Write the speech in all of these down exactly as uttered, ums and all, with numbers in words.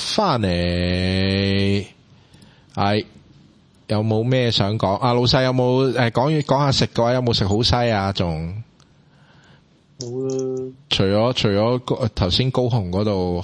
翻嚟係有冇咩想講？啊，老細有冇誒講講下食嘅話，有冇食好西啊？仲冇啦。 除咗除咗頭先高雄嗰度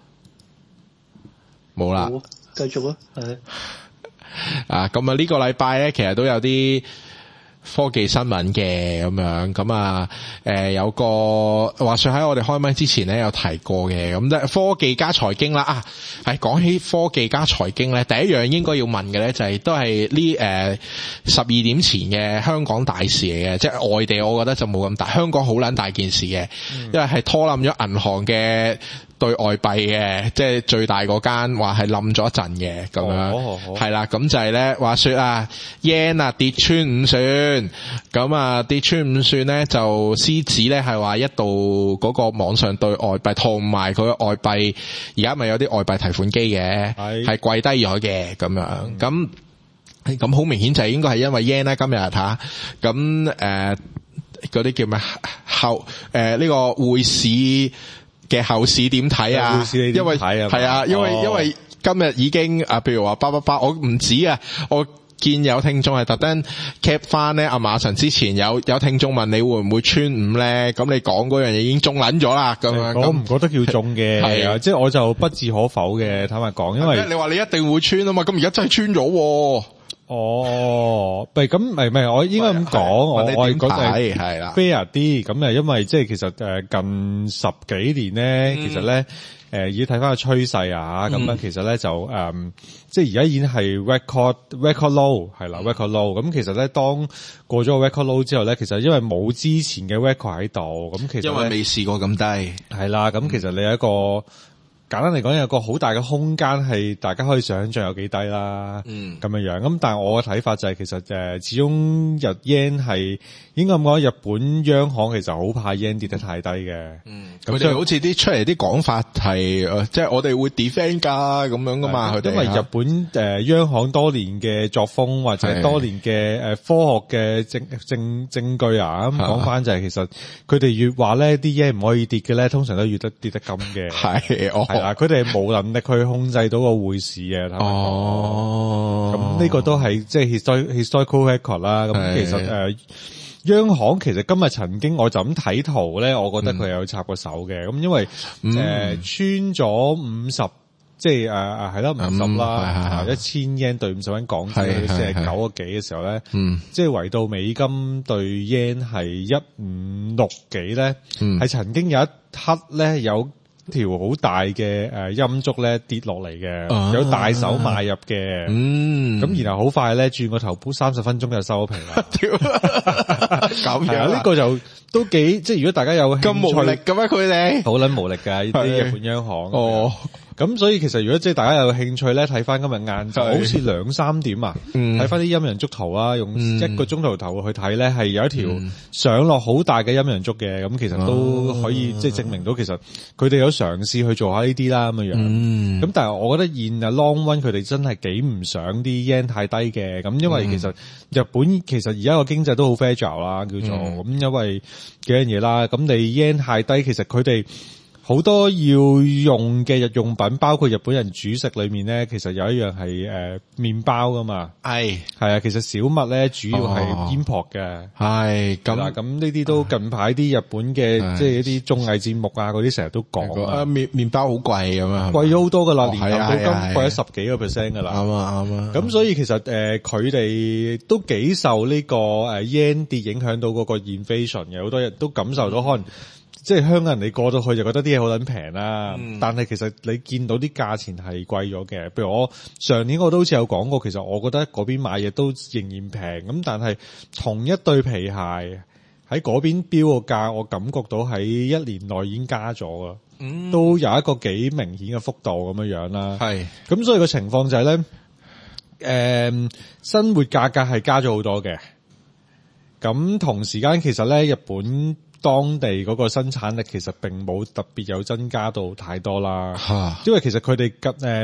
冇啦。 好啊，繼續啊，係啊，咁啊呢個禮拜咧，其實都有啲科技新聞嘅咁樣，咁啊誒有個話說喺我哋開麥之前咧有提過嘅，咁即係科技加財經啦啊，係講起科技加財經咧，第一樣應該要問嘅咧就係、是、都係呢誒十二點前嘅香港大事嚟嘅，即係外地我覺得就冇咁大，香港好撚大件事嘅，嗯、因為係拖冧咗銀行嘅對外幣嘅，即係最大嗰間話係冧咗一陣嘅咁樣，係啦，咁就係咧話說啊 yen 啊跌穿五算，咁啊跌穿五算咧就獅子咧係話一度嗰個網上對外幣同埋佢嘅外幣，而家咪有啲外幣提款機嘅，係貴低咗嘅咁樣，咁咁好明顯就係應該係因為 yen 咧今日吓，咁誒嗰啲叫咩後誒呢、呃這個匯市嘅後市點睇啊？因為係啊，因為、哦、因為今日已經啊，譬如話八八八，我唔止啊，我見有聽眾係特登 cap 翻咧，阿馬神之前有有聽眾問你會唔會穿五咧？咁你講嗰樣嘢已經中撚咗啦，咁樣我唔覺得叫中嘅，係啊，即係我就不置可否嘅，坦白講，因為你話你一定會穿啊嘛，咁而家真係穿咗。 哦，唔係咁，唔係唔係，我應該咁講，我我係覺得係啦 fair 啲，咁啊，因為即係其實誒近十幾年咧，嗯、其實咧誒已經睇翻個趨勢啊，咁樣、嗯、其實咧就誒、嗯、即係而家已經係 record record low 係啦 record low，咁其實咧當過咗個 record low 之後咧，其實因為冇之前嘅 record 喺度，咁其實因為未試過咁低， 係啦，咁其實你有一個。簡單嚟講，有個好大嘅空間係大家可以想象有幾低啦，嗯，咁樣樣。咁但係我嘅睇法就係、是、其實誒，始終日 yen 係應該咁講，日本央行其實好怕 yen 跌得太低嘅，嗯， 佢哋好似啲出嚟啲講法係誒，即係我哋會 defend 㗎咁樣噶嘛，佢哋因為日本誒央行多年嘅作風或者多年嘅誒科學嘅證證證據啊，咁講翻就係其實佢哋越話咧啲 yen 唔可以跌嘅咧，通常都越得跌得金嘅，係哦。係啦，佢哋冇能力去控制到個匯市嘅。哦，咁呢個都係即係 historical record 啦。咁其實誒、呃，央行其實今日曾經我就咁睇圖咧，我覺得佢有插過手嘅。咁、嗯、因為誒、嗯呃、穿咗五十，即係誒誒係啦五十啦，一千 yen 對五十蚊港紙，即係九個幾嘅時候咧，嗯，即係圍到美金對 yen 係一五六幾咧，係、嗯、曾經有一刻咧有。條好大嘅誒陰燭咧跌落嚟嘅，啊、有大手買入嘅，嗯，咁然後好快咧轉個頭鋪三十分鐘就收皮啦。咁樣呢個就都幾即係如果大家有興趣咁無力嘅咩佢哋？好撚無力㗎呢啲日本央行。哦。咁所以其實如果即係大家有興趣咧，睇翻今日晏晝好似兩三點啊，睇翻啲陰陽燭圖啊，用一個鐘頭頭去睇咧，係有一條上落好大嘅陰陽燭嘅，咁其實都可以即係證明到其實佢哋有嘗試去做下呢啲啦咁樣樣。咁但係我覺得現啊 long run 佢哋真係幾唔想啲 yen 太低嘅，咁因為其實日本其實而家個經濟都好 fragile 啦，叫做咁因為幾樣嘢啦，咁你 yen 太低，其實佢哋。好多要用嘅日用品，包括日本人主食裏面咧，其實有一樣係誒麵包噶嘛。係係啊，其實小麥咧主要係 import 嘅。係咁啦，咁呢啲都近排啲日本嘅即係一啲綜藝節目啊嗰啲成日都講啊，麵麵包好貴咁啊，貴咗好多噶啦，年頭到今貴咗十幾個 percent 噶啦。啱啊啱啊。咁所以其實誒佢哋都幾受呢個誒 yen 跌影響到嗰個 inflation 嘅，好多人都感受到可能。即係香港人，你過到去就覺得啲嘢好撚平啦。嗯、但係其實你見到啲價錢係貴咗嘅。譬如我上年我都好似有講過，其實我覺得嗰邊買嘢都仍然平。咁但係同一對皮鞋喺嗰邊標個價，我感覺到喺一年內已經加咗啦。嗯、都有一個幾明顯嘅幅度咁樣樣啦。係咁，所以個情況就係、是、咧，誒、呃，生活價格係加咗好多嘅。咁同時間其實咧，日本。當地嗰個生產力其實並冇特別有增加到太多啦，因為其實佢哋誒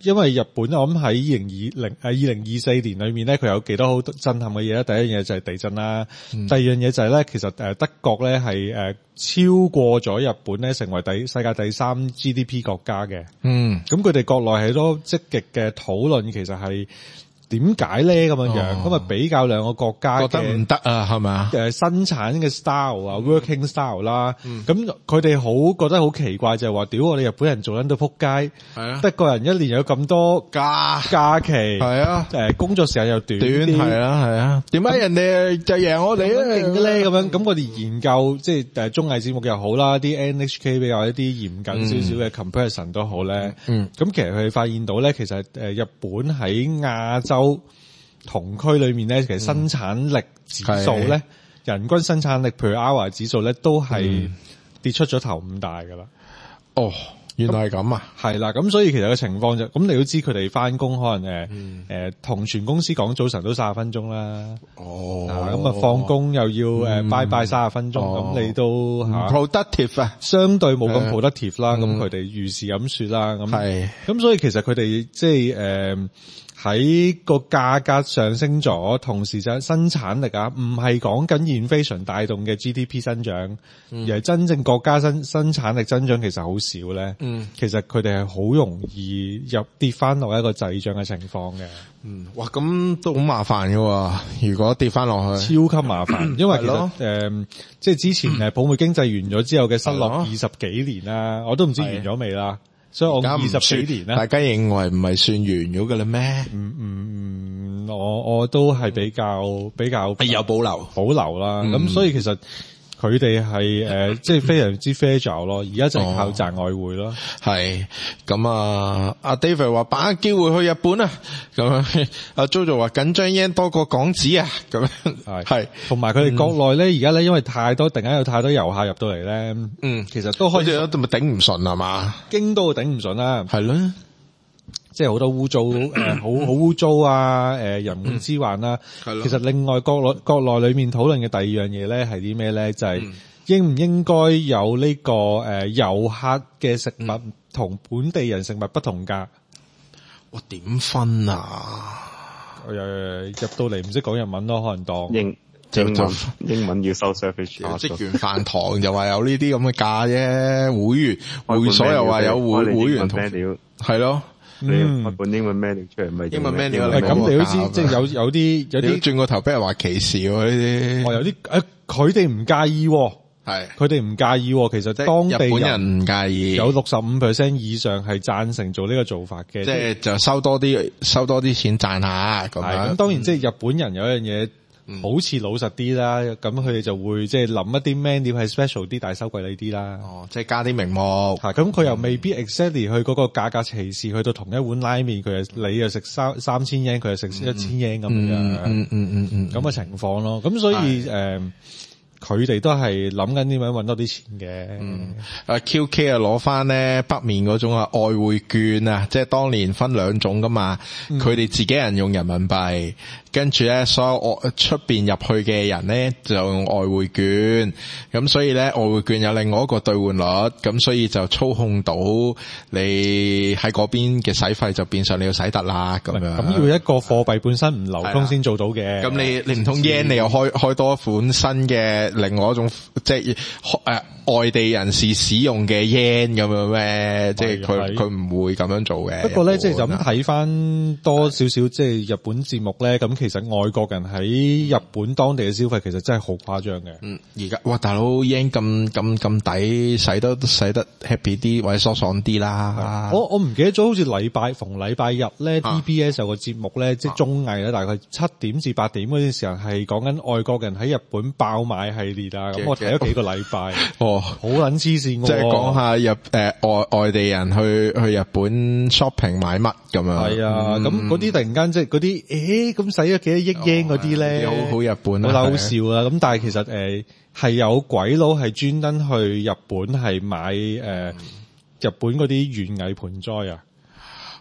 因為日本我諗喺二零二零誒二零二四年裏面咧，佢有幾多好震撼嘅嘢咧？第一樣嘢就係地震啦，嗯、第二樣嘢就係咧，其實誒德國咧係誒超過咗日本咧，成為第世界第三 G D P 國家嘅。嗯，咁佢哋國內係多積極嘅討論，其實係。點解咧咁樣樣？咁啊、哦、比較兩個國家嘅覺得唔得啊，係咪啊？誒生產嘅 style 啊、嗯、，working style 啦，咁佢哋好覺得好奇怪，就係話屌我哋日本人做緊到撲街，係啊，德國人一年有咁多假假期，係啊，誒工作時間又短啲，係啊係啊，點解人哋就贏我哋咧勁嘅咧？咁樣咁我哋研究即係誒綜藝節目又好啦，啲 N H K 比較一啲嚴謹少少嘅 comparison 都好咧，嗯，咁其實佢哋發現到咧，其實誒日本喺亞洲同區裏面咧，其實生產力指數咧，嗯、人均生產力 per hour 指數咧，都係跌出咗頭五大噶啦。哦，原來係咁啊！係啦，咁所以其實個情況就，咁你都知佢哋翻工可能誒誒同全公司講早晨都三十分鐘啦。哦，咁啊放工又要誒拜拜三十分鐘，咁、哦、你都吓 productive 啊，相對冇咁 productive 啦。咁佢哋如是咁說啦。咁係，咁所以其實佢哋即係誒。呃喺個價格上升咗，同時就生產力啊，唔係講緊 inflation 帶動嘅 G D P 增長，嗯、而係真正國家生生產力增長其實好少咧。嗯，其實佢哋係好容易入跌翻落一個滯脹嘅情況嘅。 嗯，哇，咁都好麻煩嘅喎，如果跌翻落去， 超級麻煩，因為其實誒、呃，即係之前誒泡沫經濟完咗之後嘅失落二十幾年啦，我都唔知完咗未啦。所以我二十幾年啦， 大家認為唔係算完咗嘅啦咩？ 嗯嗯，我我都係比較比較有保留保留啦。咁、嗯、所以其實佢哋係誒，即係非常之 fragile 咯。而家就係靠賺外匯咯。係咁啊，阿 David 話把握機會去日本啊。咁樣阿 Jojo 話緊張 yen 多過港紙啊。咁樣係係，同埋佢哋國內咧，而家咧因為太多，突然間有太多遊客入到嚟咧。嗯，其實都開始都咪頂唔順係嘛？ 京都頂唔順啦。 係咯。 即係好多污糟，誒、呃，好好污糟啊！誒、呃，人滿之患啦。係咯、嗯。其實另外國內國內裏面討論嘅第二樣嘢咧係啲咩咧？就係、是、應唔應該有呢、這個誒遊客嘅食物同本地人食物不同價？ 哇，點分啊？ 誒、呃，入到嚟唔識講日文咯，可能當英英文英文要收 service。 哦，職員飯堂就話有呢啲咁嘅價啫，會員會所又話有會會員同係咯。 嗯，開本英文 menu 出嚟咪英文 menu 嚟，咁你都知，即係有有啲有啲轉個頭俾人話歧視喎呢啲。 哦，有啲誒，佢哋唔介意，係佢哋唔介意。其實當地日本人唔介意， 有六十五 percent 以上係贊成做呢個做法嘅， 即係就收多啲收多啲錢賺下咁樣。 咁當然即係日本人有一樣嘢。好似老實啲啦，咁佢哋就會即係諗一啲 menu 係 special 啲，但係收貴你啲啦。 哦，即係加啲名目。 係咁，佢又未必 exactly 去嗰個價格歧視，去到同一碗拉麵，佢又你又食三三千 yen，佢又食一千 yen 咁樣。嗯嗯嗯嗯咁嘅情況咯。咁所以誒，佢哋都係諗緊點樣搵多啲錢嘅。 嗯。啊 Q K 啊，攞翻咧北面嗰種啊外匯券啊，即係當年分兩種噶嘛，佢哋自己人用人民幣。跟住咧，所有外出邊入去嘅人咧就用外匯券，咁所以咧外匯券有另外一個兌換率，咁所以就操控到你喺嗰邊嘅使費就變相你要使得啦咁樣。 咁要一個貨幣本身唔流通先做到嘅。 咁你你唔通 yen 你又開開多一款新嘅另外一種即係誒、呃、外地人士使用嘅 yen 咁樣咩？即係佢佢唔會咁樣做嘅。 不過咧，即係就咁睇翻多少少即係日本節目咧，咁。其實外國人喺日本當地嘅消費其實真係好誇張嘅。嗯， 而家哇大佬 yen 咁咁咁抵，使得使得 happy 啲或者爽爽啲啦。 我我唔記得咗，好似禮拜逢禮拜日咧 ，D B S 有個節目咧，啊、即係綜藝咧，大概七點至八點嗰啲時候係講緊外國人喺日本爆買系列啊。咁我睇咗幾個禮拜，哦，好撚黐線喎。 即係講下日誒、呃、外外地人去去日本 shopping 買乜咁樣。係啊，咁嗰啲突然間即係嗰啲誒咁使。幾多億 yen 嗰啲咧， 好好日本好好笑啊！咁但係其實誒係有鬼佬係專登去日本係買誒日本嗰啲園藝盆栽啊！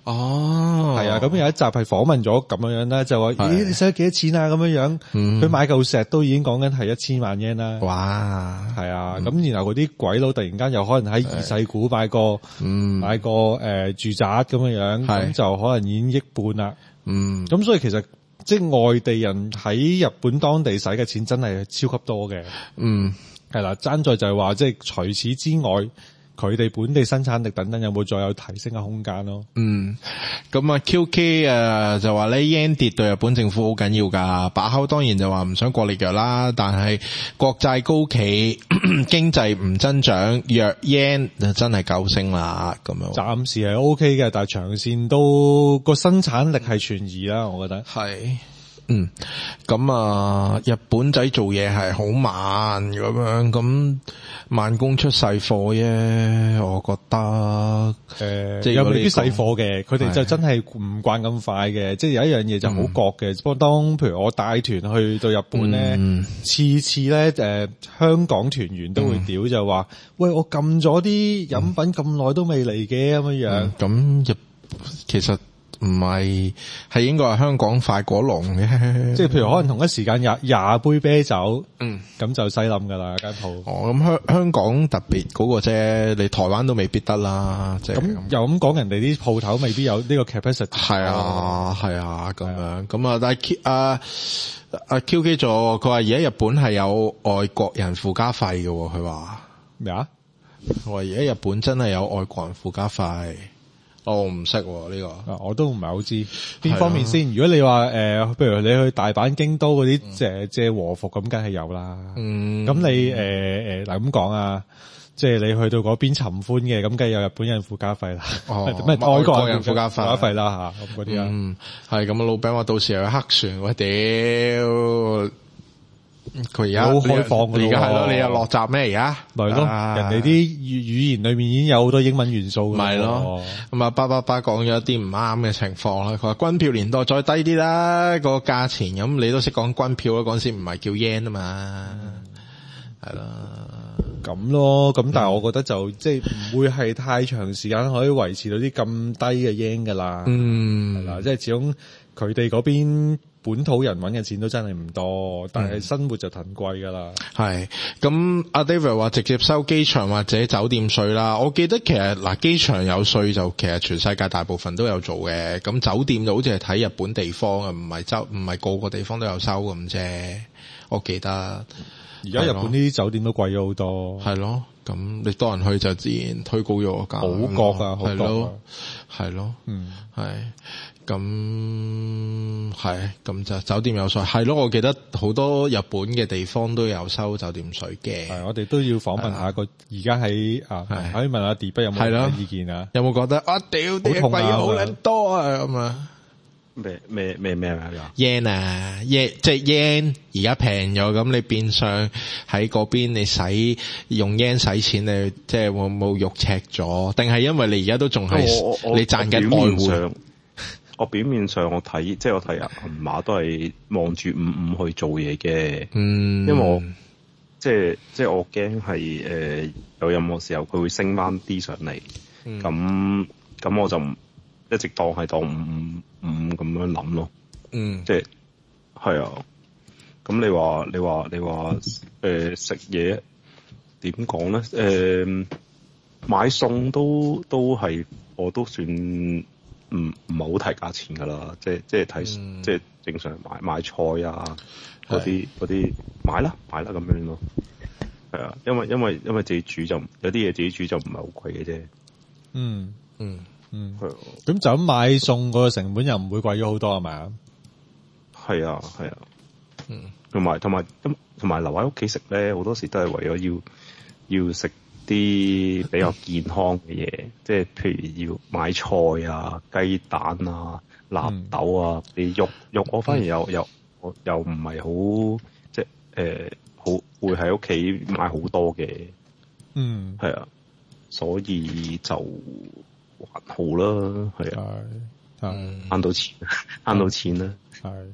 哦， 係啊，咁有一集係訪問咗咁樣樣啦，就話咦你使咗幾多錢啊咁樣樣，佢、嗯、買嚿石都已經講緊係一千萬 yen 啦。 哇， 係啊，咁、嗯、然後嗰啲鬼佬突然間又可能喺二世股買個、嗯、買個誒、呃、住宅咁樣樣，咁就可能已經億半啦。嗯，咁所以其實即係外地人喺日本當地使嘅錢真係超級多嘅。嗯，係啦，爭在就係話即係除此之外。佢哋本地生產力等等有冇再有提升嘅空間咯？嗯， 咁啊 Q K 誒就話咧 yen 跌對日本政府好緊要㗎，把口當然就話唔想過力藥啦，但係國債高企，經濟唔增長，弱 yen 就真係夠升啦咁樣。 暫時係 O K 嘅，但係長線都個生產力係存疑啦，我覺得係。嗯，咁啊，日本仔做嘢係好慢咁樣，咁慢工出細貨啫，我覺得。誒、 呃，即係有未必細貨嘅，佢哋就真係唔慣咁快嘅。即係有一樣嘢就好覺嘅，不過、嗯、當譬如我帶團去到日本咧，嗯、次次咧誒、呃、香港團員都會屌、嗯、就話，喂，我撳咗啲飲品咁耐都未嚟嘅咁樣樣。 咁日、嗯、其實。唔係，係應該係香港快過龍嘅， 即係譬如可能同一時間廿廿杯啤酒，嗯，咁就細冧噶啦間鋪。 哦，咁香香港特別嗰個啫，你台灣都未必得啦。即係咁又咁講，人哋啲鋪頭未必有呢個 capacity。 係啊，係啊，咁樣咁啊，但係啊啊 Q K 咗，佢話而家日本係有外國人附加費嘅，佢話咩啊？ 佢話而家日本真係有外國人附加費。我唔識呢個， 我都唔係好知邊方面先。如果你話誒，譬、呃、如你去大阪、京都嗰啲借借和服咁，梗係有啦。嗯，咁你誒誒嗱咁講啊，即係你去到嗰邊尋歡嘅，咁梗係有日本人附加費啦。哦，咩外國人附加費費啦吓，咁嗰啲啊。嗯， 係咁啊，老餅話到時又有黑船，我屌！佢而家好開放嘅， 而家係咯，你又落閘咩？而家咪咯，人哋啲語語言裏面已經有好多英文元素嘅， 咪咯。咁啊，巴巴巴講咗一啲唔啱嘅情況啦。佢話軍票年代再低啲啦，個價錢咁你都識講軍票啦，嗰陣時唔係叫 yen 啊嘛，係啦， 咁咯。咁但係我覺得就即係唔會係太長時間可以維持到啲咁低嘅 yen 噶啦。嗯，係啦，即係始終佢哋嗰邊。本土人揾嘅錢都真係唔多，但係生活就騰貴噶啦。 係咁，阿 David 話直接收機場或者酒店稅啦。我記得其實嗱，機場有稅就其實全世界大部分都有做嘅。咁酒店就好似係睇日本地方啊，唔係州唔係個個地方都有收咁啫。我記得而家日本呢啲酒店都貴咗好多。 係咯，咁你多人去就自然推高咗個價。 好覺啊，好覺啊， 係咯，嗯，係。咁係，咁就酒店有稅，係咯。我記得好多日本嘅地方都有收酒店稅嘅。 係，我哋都要訪問下個而家喺啊，可以問下 D B 有冇咩意見啊？ 有冇覺得啊？屌啲貴嘢好撚多啊咁啊？ 咩咩咩咩啊 ？yen 啊 yen 即係 yen 而家平咗，咁你變相喺嗰邊你使用 yen 使錢，你即係會冇肉赤咗？定係因為你而家都仲係你賺緊外匯？ 我表面上我睇，即係我睇銀碼都係望住五五去做嘢嘅，嗯，因為我即係即係我驚係誒有任何時候佢會升翻啲上嚟，咁咁、嗯、我就一直當係當五五五咁樣諗咯，嗯，即係係啊，咁你話你話你話誒食嘢點講咧？誒、呃、買餸都都係我都算。唔唔係好睇價錢噶啦，即係即係睇，嗯、即係正常買買菜啊，嗰啲嗰啲買啦買啦咁樣咯，係啊，因為因為因為自己煮就有啲嘢自己煮就唔係好貴嘅啫。 嗯嗯嗯，係、嗯。咁就咁買餸嗰個成本又唔會貴咗好多係咪啊？ 係啊係啊，嗯，同埋同埋咁同埋留喺屋企食咧，好多時都係為咗要要食啲比較健康嘅嘢，即係譬如要買菜啊、雞蛋啊、納豆啊，啲肉肉我反而又又我又唔係好即係誒好會喺屋企買好多嘅，嗯，係啊，所以就還好啦，係啊，係慳到錢慳到錢啦， 係。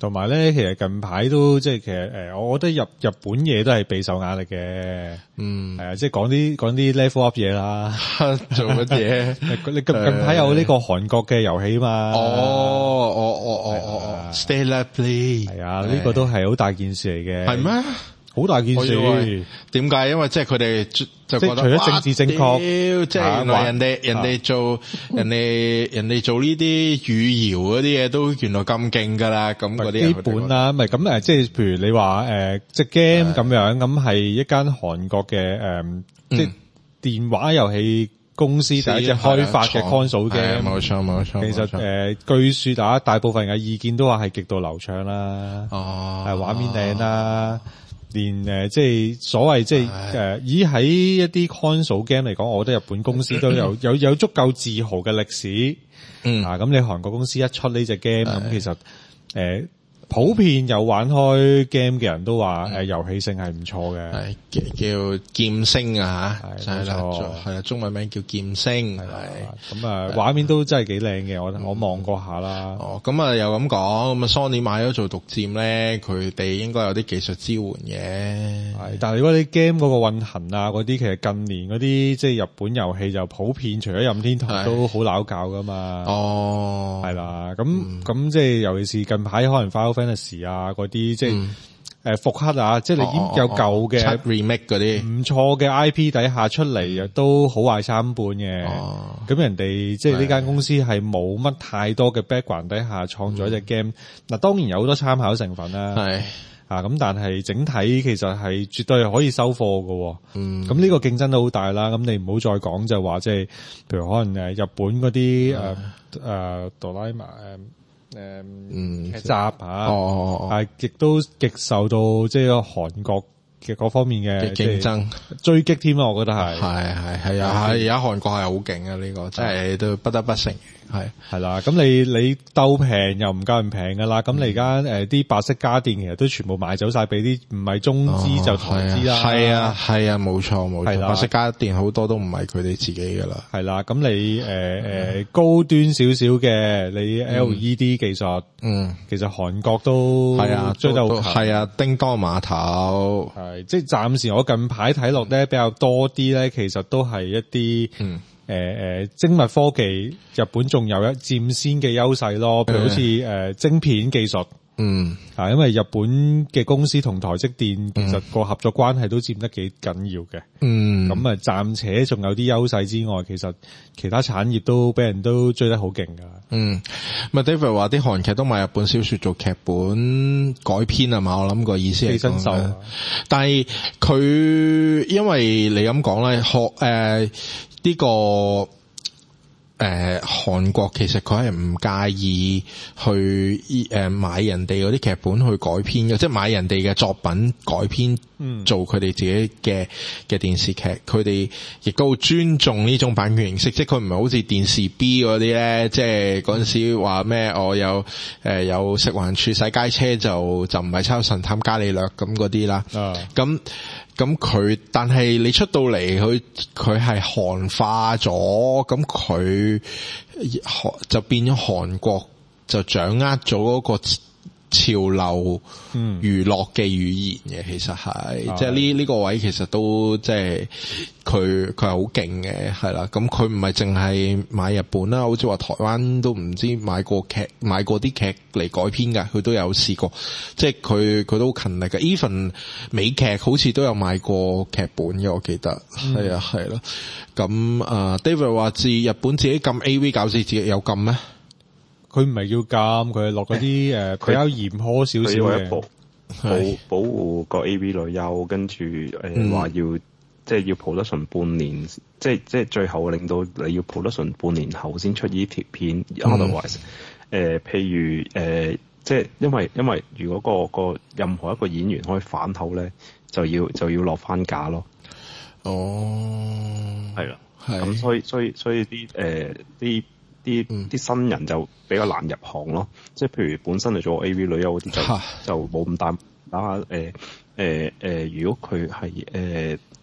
同埋咧，其實近排都即係其實誒，我覺得日日本嘢都係備受壓力嘅。 嗯， 係啊，即係講啲講啲 level up 嘢啦。 做乜嘢？ 你近近排有呢個韓國嘅遊戲嘛？ 哦，哦哦哦哦哦 ，Stellar Blade 係啊，呢個都係好大件事嚟嘅。 係咩？ 好大件事。 點解？因為即係佢哋就覺得， 除咗政治正確， 即係原來人哋人哋做人哋人哋做呢啲語謠嗰啲嘢都原來咁勁噶啦，咁嗰啲基本啦，咪咁誒，即係譬如你話誒，隻 game 咁樣，咁係一間韓國嘅誒，即係電話遊戲公司第一隻開發嘅 console game， 冇錯冇錯。 其實誒，據說啊，大部分嘅意見都話係極度流暢啦， 哦， 係畫面靚啦。連誒即係所謂即係誒，以喺一啲 console game 嚟講，我覺得日本公司都有有有足夠自豪嘅歷史。 嗯啊，咁你韓國公司一出呢隻 game，咁其實誒、呃、普遍有玩開 game 嘅人都話誒遊戲性係唔錯嘅， 係叫叫劍星啊吓，係啦，係啦，中文名叫劍星，係咁啊畫面都真係幾靚嘅，我我望過下啦。 哦，咁啊又咁講，咁啊 Sony 買咗做獨佔咧，佢哋應該有啲技術支援嘅。 係，但係如果你 game 嗰個運行啊嗰啲，其實近年嗰啲即係日本遊戲就普遍，除咗任天堂都好撈教噶嘛。 哦， 係啦，咁咁即係尤其是近排可能 Final Fantasy 啊嗰啲，即係誒復刻啊，即係你已經有舊嘅 remake 嗰啲唔錯嘅 I P 底下出嚟，都好壞參半嘅。咁人哋即係呢間公司係冇乜太多嘅 background 底下創咗一隻 game。嗱，當然有好多參考成分啦。 係啊，咁但係整體其實係絕對係可以收貨嘅。 嗯， 咁呢個競爭都好大啦。咁你唔好再講就話即係，譬如可能誒日本嗰啲誒誒哆啦 A 夢誒。誒，嗯，劇集啊， 哦， 係亦都極受到即係韓國嘅嗰方面嘅競爭追擊添咯，我覺得係， 係係係啊，係而家韓國係好勁啊，呢個真係都不得不承認。係係啦，咁你你鬥平又唔夠人平噶啦，咁你而家誒啲白色家電其實都全部賣走晒俾啲唔係中資就台資啦， 係啊係啊，冇錯冇錯， 係啦， 白色家電好多都唔係佢哋自己噶啦， 係啦，咁你誒誒高端少少嘅你 L E D 技術，嗯，其實韓國都係啊追得好， 係啊，叮當碼頭， 係即係暫時我近排睇落咧比較多啲咧，其實都係一啲嗯。誒誒、呃，精密科技，日本仲有一佔先嘅優勢咯，譬如好似誒、呃、晶片技術，嗯，啊，因為日本嘅公司同台積電其實個合作關係都佔得幾緊要嘅，嗯，咁啊暫且仲有啲優勢之外，其實其他產業都俾人都追得好勁噶， 嗯，咁 David 話啲韓劇都買日本小說做劇本改編啊嘛，我諗個意思係新手， 但係佢因為你咁講咧，學誒。呃呢、這個誒韓、呃、國其實佢係唔介意去誒、呃、買人哋嗰啲劇本去改編嘅，即係買人哋嘅作品改編，嗯、做佢哋自己嘅嘅電視劇。佢哋亦都好尊重呢種版權形式，即係佢唔係好似電視 B 嗰啲咧，即係嗰陣時話咩我有誒、呃、有食環署洗街車就就唔係抄神探伽利略咁嗰啲啦。咁、啊咁佢，但係你出到嚟，佢佢係韓化咗，咁佢就變咗韓國就掌握咗嗰個潮流娛樂嘅語言嘅，其實係、嗯、即係呢呢個位其實都即係佢佢係好勁嘅，係啦。咁佢唔係淨係買日本啦，好似話台灣都唔知買過劇買過啲劇嚟改編㗎，佢都有試過。即係佢佢都好勤力嘅。even 美劇好似都有買過劇本嘅，我記得係啊係咯。咁啊、呃、David 話自日本自己禁 A V 搞自己有禁咩？ 佢唔係要監，佢係落嗰啲誒比較嚴苛少少嘅保保保護個 A V 女優，跟住誒話要即係要 production半年，即係即係最後令到你要 production半年後先出呢條片。嗯、otherwise 誒、呃，譬如誒、呃，即係因為因為如果個個任何一個演員可以反口咧，就要就要落翻架咯。 哦， 係啦，咁所以所以所以啲誒啲。啲啲新人就比較難入行咯，即係譬如本身係做 A V 女優嗰啲就就冇咁大打誒誒誒，如果佢係誒誒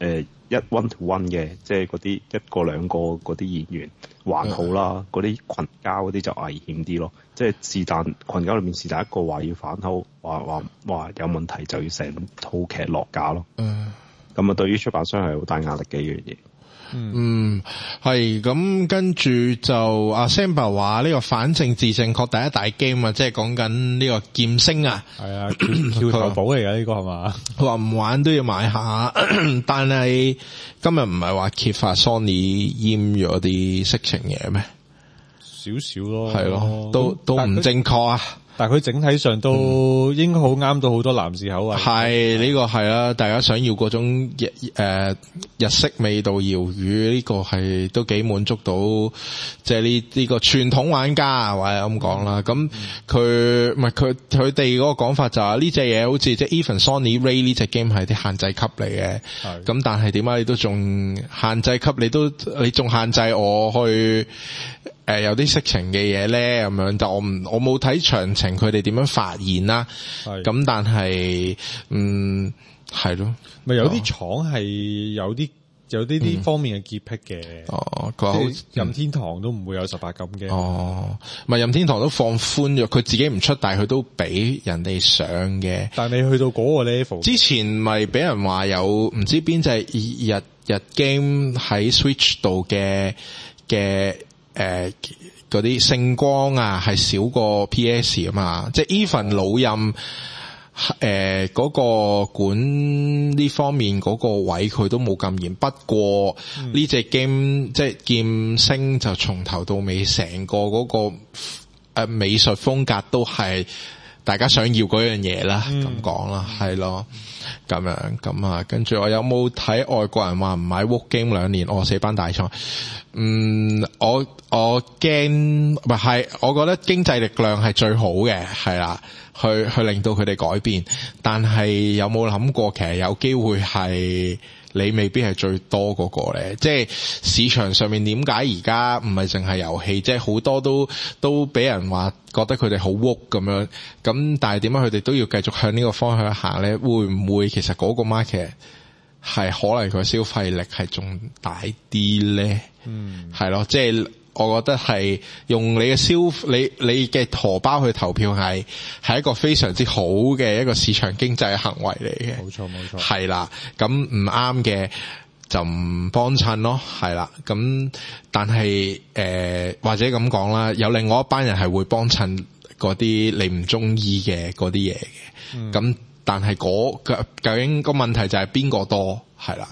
一 one to one 嘅，即係嗰啲一個兩個嗰啲演員還好啦，嗰啲、嗯、群交嗰啲就危險啲咯。即係是但群交裏面是但一個話要反口，話話話有問題就要成套劇落架咯。嗯，咁啊，對於出版商係好大壓力嘅一樣嘢。 嗯，係咁，跟住就阿 Samba 話呢個反政治正確第一大 game 啊，即係講緊呢個劍星啊，係啊，跳跳頭寶嚟㗎呢個係嘛？ 佢話唔玩都要買下，但係今日唔係話揭發 Sony 閹咗啲色情嘢咩？ 少少咯， 係咯，都都唔正確啊！ 但係佢整體上都應該好啱到好多男士口味。 係呢個係啦，大家想要嗰種日誒、呃、日式味道瑤魚呢個係都幾滿足到，即係呢呢個傳統玩家或者咁講啦。咁佢唔係佢佢哋嗰個講法就係呢隻嘢好似即係 Even Sony Ray 呢隻 game 係啲限制級嚟嘅。咁但係點解你都仲限制級？你都你仲限制我去？誒、呃，有啲色情嘅嘢咧，咁樣，但我唔，我冇睇詳情，佢哋點樣發現啦。係咁，但係，嗯，係咯， 咪有啲廠係有啲有啲啲方面嘅潔癖嘅。 哦，佢好任天堂都唔會有十八禁嘅。 哦，咪任天堂都放寬咗，佢自己唔出，但係佢都俾人哋上嘅。 但係你去到嗰個 level， 之前咪俾人話有唔知邊隻日日 game 喺 Switch 度嘅嘅。誒，嗰啲聖光啊，係少過 P S 啊嘛，即係 even 老任誒嗰個管呢方面嗰個位佢都冇咁嚴，不過呢隻 game 即係劍星就從頭到尾成個嗰個誒美術風格都係大家想要嗰樣嘢啦，咁講啦，係咯。咁樣咁啊，跟住我有冇睇外國人話唔買 War Game 兩年餓死班大賽？嗯，我我驚唔係，我覺得經濟力量係最好嘅，係啦，去去令到佢哋改變。但係有冇諗過，其實有機會係你未必係最多嗰個咧？即係市場上面點解而家唔係淨係遊戲，即係好多都都俾人話覺得佢哋好 woke 咁樣。咁但係點解佢哋都要繼續向呢個方向行咧？會唔會其實嗰個 market 係可能佢消費力係仲大啲咧？嗯，係咯，即係我覺得係用你嘅消你你嘅荷包去投票係係一個非常之好嘅一個市場經濟行為嚟嘅。 冇錯冇錯， 係啦，咁唔啱嘅就唔幫襯咯，係啦。咁但係誒、呃、或者咁講啦，有另外一班人係會幫襯嗰啲你唔中意嘅嗰啲嘢嘅。咁、嗯、但係嗰、那個、究竟個問題就係邊個多？係啦。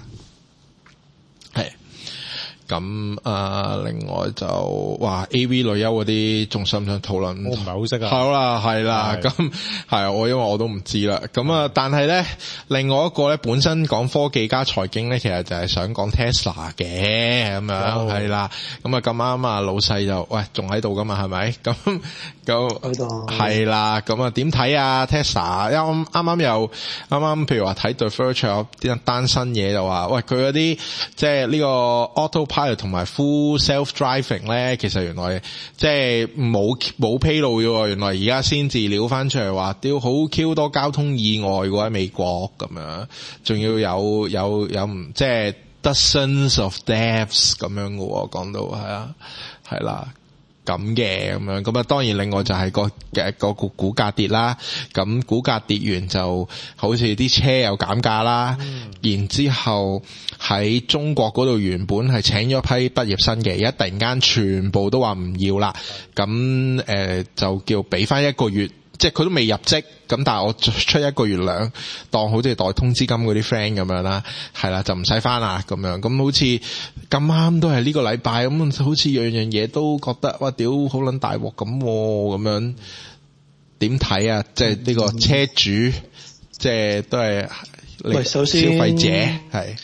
咁啊，另外就話 A V 女優嗰啲，仲想唔想討論？ 我唔係好識啊。 好啦，係啦，咁係我因為我都唔知啦。咁啊，但係咧，另外一個咧，本身講科技加財經咧，其實就係想講 Tesla 嘅咁樣，係啦。咁啊咁啱啊，老細就喂仲喺度噶嘛，係咪？咁咁喺度係啦。咁啊點睇啊 Tesla？啱啱啱又啱啱，譬如話睇 The Verge 有啲單新嘢就話，喂佢嗰啲即係呢個 Auto Pilot 同埋 Full Self Driving 咧，其實原來即係冇冇披露嘅，原來而家先至料翻出嚟話，屌好 Q 多交通意外嘅喺美國咁樣，仲要有有有唔即係 dozens of deaths 咁樣嘅，講到係啊係啦。咁嘅咁樣，咁啊當然另外就係個嘅個股股價跌啦，咁股價跌完就好似啲車又減價啦，嗯、然之後喺中國嗰度原本係請咗批畢業生嘅，而家突然間全部都話唔要啦，咁誒、呃、就叫俾翻一個月。即係佢都未入職，咁但係我出一個月糧，當好似代通知金嗰啲 friend 咁樣啦，係啦就唔使翻啦咁樣，咁好似咁啱都係呢個禮拜，咁好似樣樣嘢都覺得哇屌好撚大鑊咁，咁樣點睇啊？即係呢個車主，嗯、即係都係喂，首先消費者係，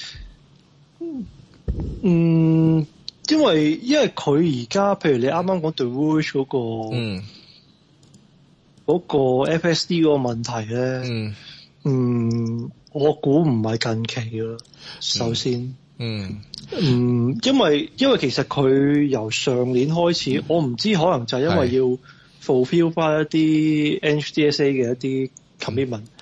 嗯，因為因為佢而家譬如你啱啱講 The Verge 嗰個，嗯。嗰個 F S D 嗰個問題咧，嗯，嗯，我估唔係近期㗎。首先，嗯，嗯，因為因為其實佢由上年開始，嗯、我唔知可能就係因為要 fulfill 翻一啲 N H T S A 嘅一啲 commitment，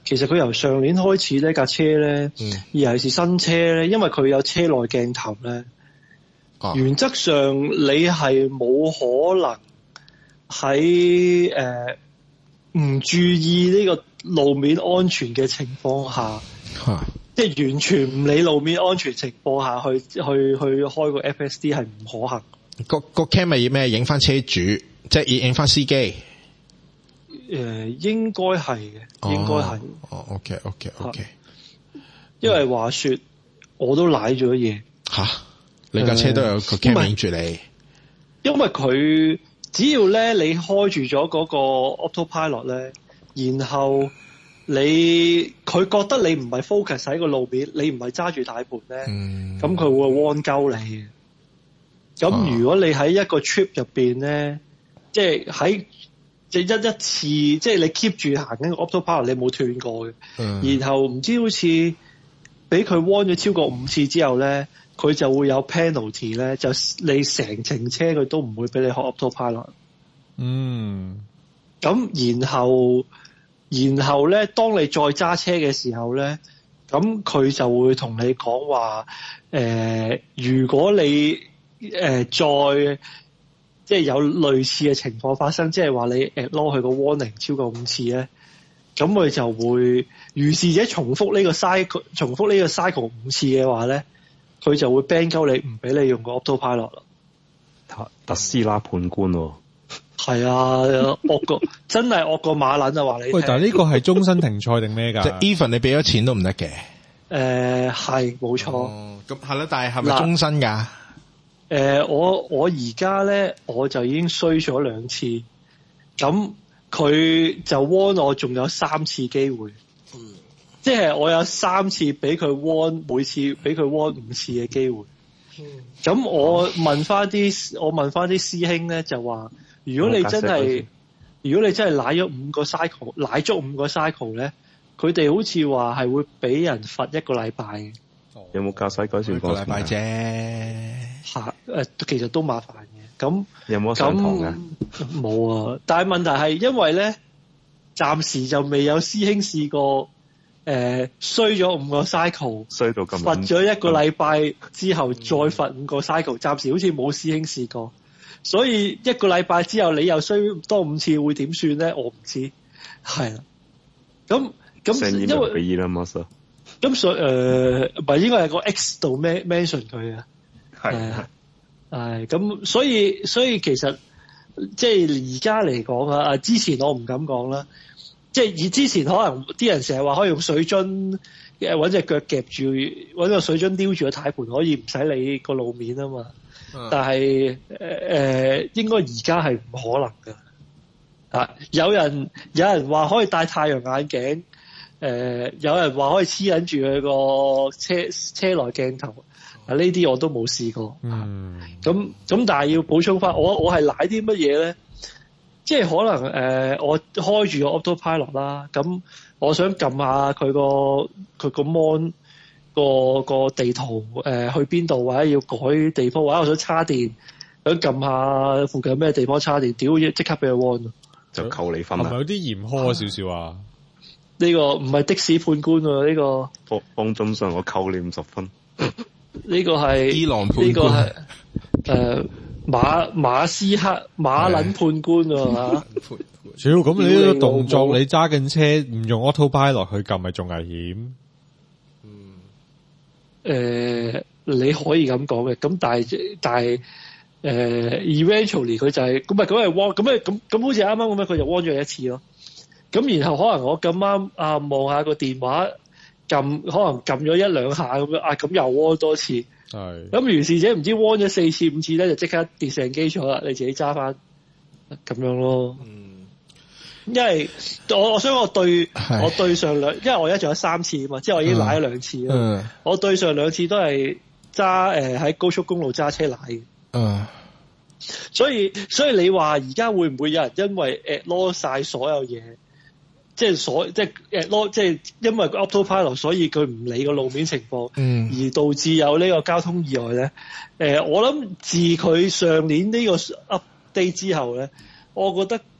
其實佢由上年開始呢架車咧， 嗯、 而尤其是新車咧，因為佢有車內鏡頭咧，啊、原則上你係冇可能喺誒唔注意呢個路面安全嘅情況下， 啊、 即係完全唔理路面安全情況下去去去開個 F S D 係唔可行。 個個 cam 咪咩影翻車主，即係影翻司機。誒、 呃，應該係嘅，應該係。 哦 ，OK，OK，OK。 因為話說，嗯、我都瀨咗嘢。吓， 你架車都有個 cam 影住你。 因為佢只要咧你開住咗嗰個 autopilot 咧，然後你佢覺得你唔係 focus 喺個路面，你唔係揸住大盤咧，咁佢、嗯、會 warn 鳩你嘅。咁如果你喺一個 trip 入邊咧，即係喺即係一一次，即係你 keep 住行緊個 autopilot，你冇斷過嘅，嗯、然後唔知好似俾佢 warn 咗超過五次之後咧，佢就會有 penalty 咧，就你成程車佢都唔會俾你開 autopilot。嗯，咁然後然後咧，當你再揸車嘅時候咧，咁佢就會同你講話，誒、呃，如果你誒、呃，再即係有類似嘅情況發生，即係話你誒攞佢個 warning 超過五次咧，咁佢就會如是者重複呢個 cycle， 重複呢個 cycle 五次嘅話咧，佢就會 ban 鳩你，唔俾你用個 autopilot 啦。 特特斯拉判官喎、哦， 係啊，惡過真係惡過馬撚啊！話你。喂， 但係呢個係終身停賽定咩㗎？ 即係 even 你俾咗錢都唔得嘅。 誒係冇錯。 咁係啦，但係係咪終身㗎？ 誒、呃，我我而家咧，我就已經衰咗兩次，咁佢就 warn 我仲有三次機會，嗯，即係我有三次俾佢 warn，每次俾佢 warn 五次嘅機會，嗯，咁我問翻啲，我問翻啲師兄咧就話，如果你真係，如果你真係瀨咗五個 cycle，瀨足五個 cycle 咧，佢哋好似話係會俾人罰一個禮拜嘅。 有冇駕駛改善過程？ 一個禮拜啫， 吓誒，其實都麻煩嘅。咁有冇上堂嘅？ 冇啊！但係問題係因為咧，暫時就未有師兄試過誒衰咗五個 cycle， 衰到咁， 罰咗一個禮拜之後再罰五個 cycle，暫時好似冇師兄試過。所以一個禮拜之後你又衰多五次會點算咧？我唔知。係啦，咁咁因為俾伊朗馬斯。咁所以誒，唔係應該係個 X 度 mention 佢啊，係係咁，所以所以其實即係而家嚟講啊，啊之前我唔敢講啦，即係以之前可能啲人成日話可以用水樽誒揾隻腳夾住，揾個水樽撩住個軚盤，可以唔使理個路面啊嘛，嗯、但係誒誒應該而家係唔可能㗎啊！有人有人話可以戴太陽眼鏡。誒、呃，有人話可以黐緊住佢個車車內鏡頭，啊呢啲我都冇試過。嗯，咁咁但係要補充翻，我我係瀨啲乜嘢咧？即係可能誒、呃，我開住個 autopilot 啦，咁我想撳下佢個佢個 mon 個個地圖誒、呃、去邊度，或者要改地方，或者我想叉電，想撳下附近有咩地方叉電，屌即刻俾佢 warn， 就扣你分啦。係咪有啲嚴苛少少啊？ 呢個唔係的士判官喎，呢、這個幫幫中信我扣你五十分。 呢個係伊朗判官， 呢個係誒馬馬斯克馬撚判官喎嚇。 主要咁你呢個動作，你揸緊車唔用 autopilot 去撳，咪仲危險？ 嗯。誒、呃，你可以咁講嘅，咁但係但係誒、呃、eventually 佢就係咁咪咁係 warn，咁咪咁咁好似啱啱咁樣，佢就 warn 咗一次咯。咁然後可能我咁啱啊望下個電話，撳可能撳咗一兩下咁樣啊，咁又 warn 多次。係。咁如是者唔知 warn 咗四次五次咧，就即刻跌成機咗啦，你自己揸翻咁樣咯。嗯。因為我我想我對我對上兩，因為我而家仲有三次啊嘛，即係我已經瀨咗兩次啦。嗯。我對上兩次都係揸誒喺高速公路揸車瀨嘅。嗯。所以所以你話而家會唔會有人因為誒攞晒所有嘢？即係所即係誒攞即係因為個 autopilot，所以佢唔理個路面情況，嗯、而導致有呢個交通意外咧。誒、呃，我諗自佢上年呢個 update 之後咧，我覺得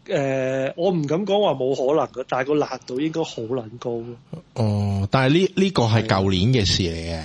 誒，我唔敢講話冇可能嘅，但係個難度應該好撚高。 哦，但係呢呢個係舊年嘅事嚟嘅。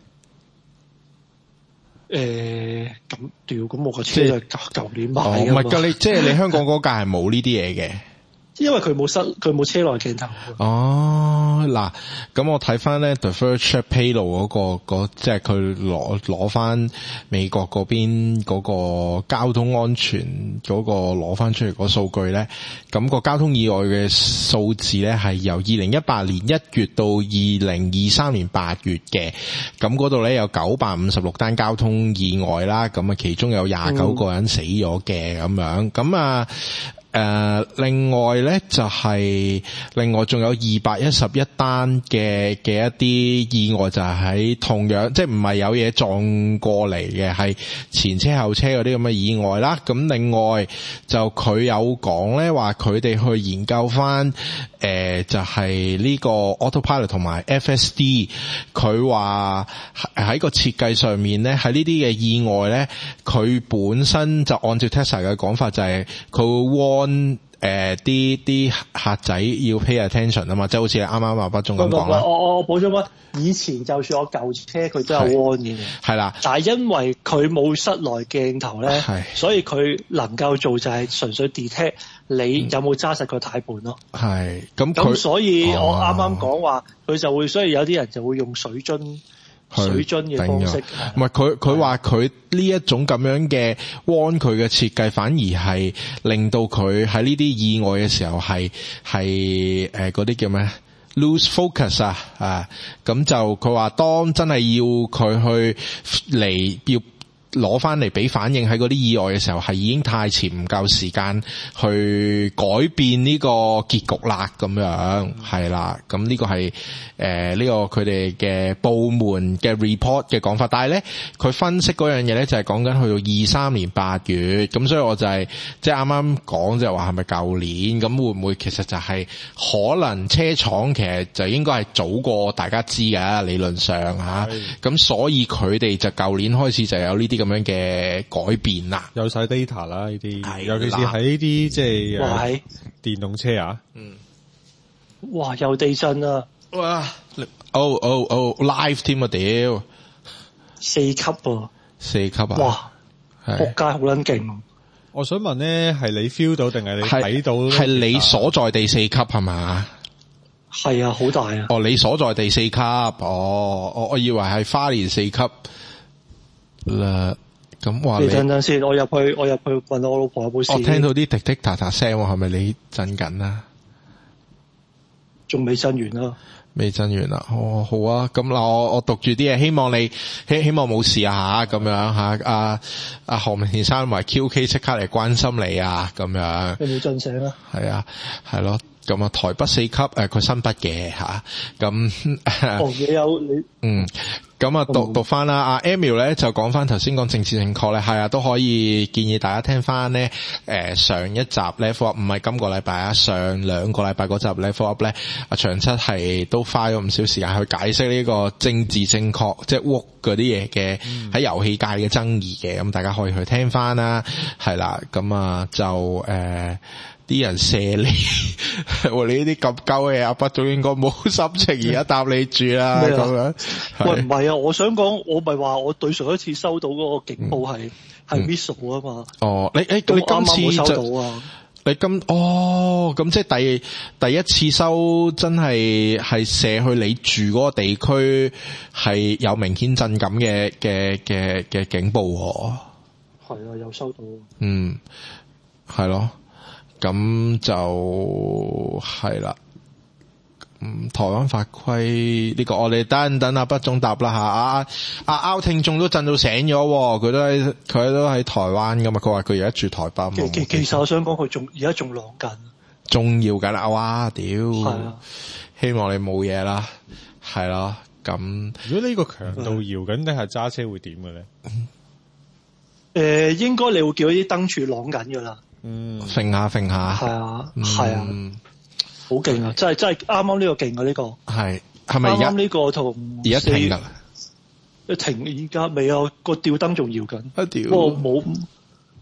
誒，咁屌，咁我個車就係舊舊年買嘅。 唔係㗎，你即係你香港嗰架係冇呢啲嘢嘅。 因為佢冇失，佢冇車內鏡頭。 哦，嗱，咁我睇翻咧 The Verge 披露嗰個嗰即係佢攞攞翻美國嗰邊嗰個交通安全嗰個攞翻出嚟個數據咧，咁個交通意外嘅數字咧係由二零一八年一月到二零二三年八月嘅，咁嗰度咧有九百五十六單交通意外啦，咁啊其中有廿九個人死咗嘅咁樣，咁啊。誒、呃，另外咧就係、是，另外仲有二百一十一單嘅嘅一啲意外就係喺同樣，即係唔係有嘢撞過嚟嘅，係前車後車嗰啲咁嘅意外啦。咁另外就佢有講咧話，佢哋去研究翻，誒、呃，就係、是、呢個 Autopilot 同埋 F S D， 佢話喺個設計上面咧，喺呢啲嘅意外咧，佢本身就按照 Tesla 嘅講法就係佢會誒，啲啲客仔要 pay attention 啊嘛，即係好似啱啱阿北中咁講啦。 我我我補充翻，以前就算我舊車佢都有 warn 嘅， 係啦。但係因為佢冇室內鏡頭咧，所以佢能夠做就係純粹 detect 你有冇揸實個軚盤咯。係咁咁，所以我啱啱講話佢就會，所以有啲人就會用水樽。水樽嘅方式， 唔係佢佢話佢呢一種咁樣嘅 warn 佢嘅設計，反而係令到佢喺呢啲意外嘅時候係係誒嗰啲叫咩 lose focus 啊啊，咁就佢話當真係要佢去嚟要攞翻嚟俾反應喺嗰啲意外嘅時候，係已經太遲，唔夠時間去改變呢個結局啦，咁樣係啦。咁呢個係誒呢個佢哋嘅部門嘅 report 嘅講法，但係咧佢分析嗰樣嘢咧就係講緊去到二三年八月，咁所以我就係即係啱啱講就係話係咪舊年，咁會唔會其實就係可能車廠其實就應該係早過大家知㗎，理論上吓，咁所以佢哋就舊年開始就有呢啲咁樣嘅改變啦， 有晒 data 啦呢啲，尤其是喺呢啲即係電動車啊，嗯， 哇有地震啊， 哇，哦哦哦 live 添啊屌， 四級啊， 四級啊， 哇，仆街好撚勁。 我想問咧，係你 feel 到定係你睇到？ 係你所在地四級係嘛？ 係啊，好大啊！ 哦，你所在地四級，哦，我我以為係花蓮四級。啦，咁話你等等先，我入去，我入去問我老婆有冇事。 我聽到啲滴滴嗒嗒聲，係咪你震緊啊？ 仲未震完啊？ 未震完啊？哦，好啊，咁嗱，我我讀住啲嘢，希望你希希望冇事啊吓，咁樣吓，阿阿何明先生話 Q K 即刻嚟關心你啊，咁樣。 有冇震醒啊？ 係啊，係咯。咁啊，台北四級，誒，佢新北嘅吓，咁哦，你有你， 嗯，咁啊，讀讀翻啦，阿 Emil 咧就講翻頭先講政治正確咧，係啊，都可以建議大家聽翻咧，誒，上一集 Level Up 唔係今個禮拜啊，上兩個禮拜嗰集 Level Up 咧，阿長七係都花咗唔少時間去解釋呢個政治正確，即係 woke 嗰啲嘢嘅喺遊戲界嘅爭議嘅，咁大家可以去聽翻啦，係啦，咁啊就誒。呃啲人射你，你呢啲咁鳩嘅阿北總應該冇心情而家答你住啦，咁樣。 喂，唔係啊，我想講，我咪話我對上一次收到嗰個警報係係 missile 啊嘛。 哦，你誒，你今次就收到啊？你今哦，咁即係第第一次收，真係係射去你住嗰個地區係有明顯震感嘅嘅嘅嘅警報。 係啊，有收到。 嗯，係咯。咁就係啦，嗯，台灣法規呢個我哋等等阿北總答啦吓，阿阿拗聽眾都震到醒咗，佢都喺佢都喺台灣噶嘛，佢話佢而家住台北。 其其其實我想講佢仲而家仲晾緊， 仲要緊啦，哇屌！ 係啊， 希望你冇嘢啦，係咯。咁如果呢個強度搖緊，定係揸車會點嘅咧？ 誒、呃，應該你會叫啲燈柱晾緊噶啦。 嗯，揈下揈下， 係啊，係啊，好勁啊！真係真係啱啱呢個勁啊！呢個係係咪而家啱啱呢個同而家停噶？ 一停，而家未有個吊燈仲搖緊。 一吊， 不過冇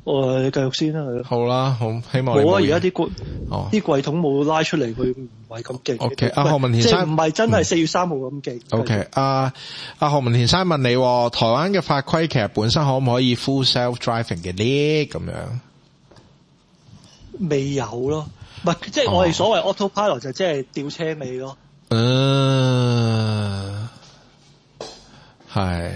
誒，你繼續先啦。 好啦，好，希望你冇啊！ 冇嘢而家啲櫃哦啲櫃桶冇拉出嚟，佢唔係咁勁。 O K， 阿何文田即係山唔係真係四月三號咁勁。 O K， 阿阿何文田山問你，台灣嘅法規其實本身可唔可以 full self driving 嘅呢？咁樣未有咯，唔係即係我哋所謂 autopilot 就即係吊車尾咯。 嗯，係，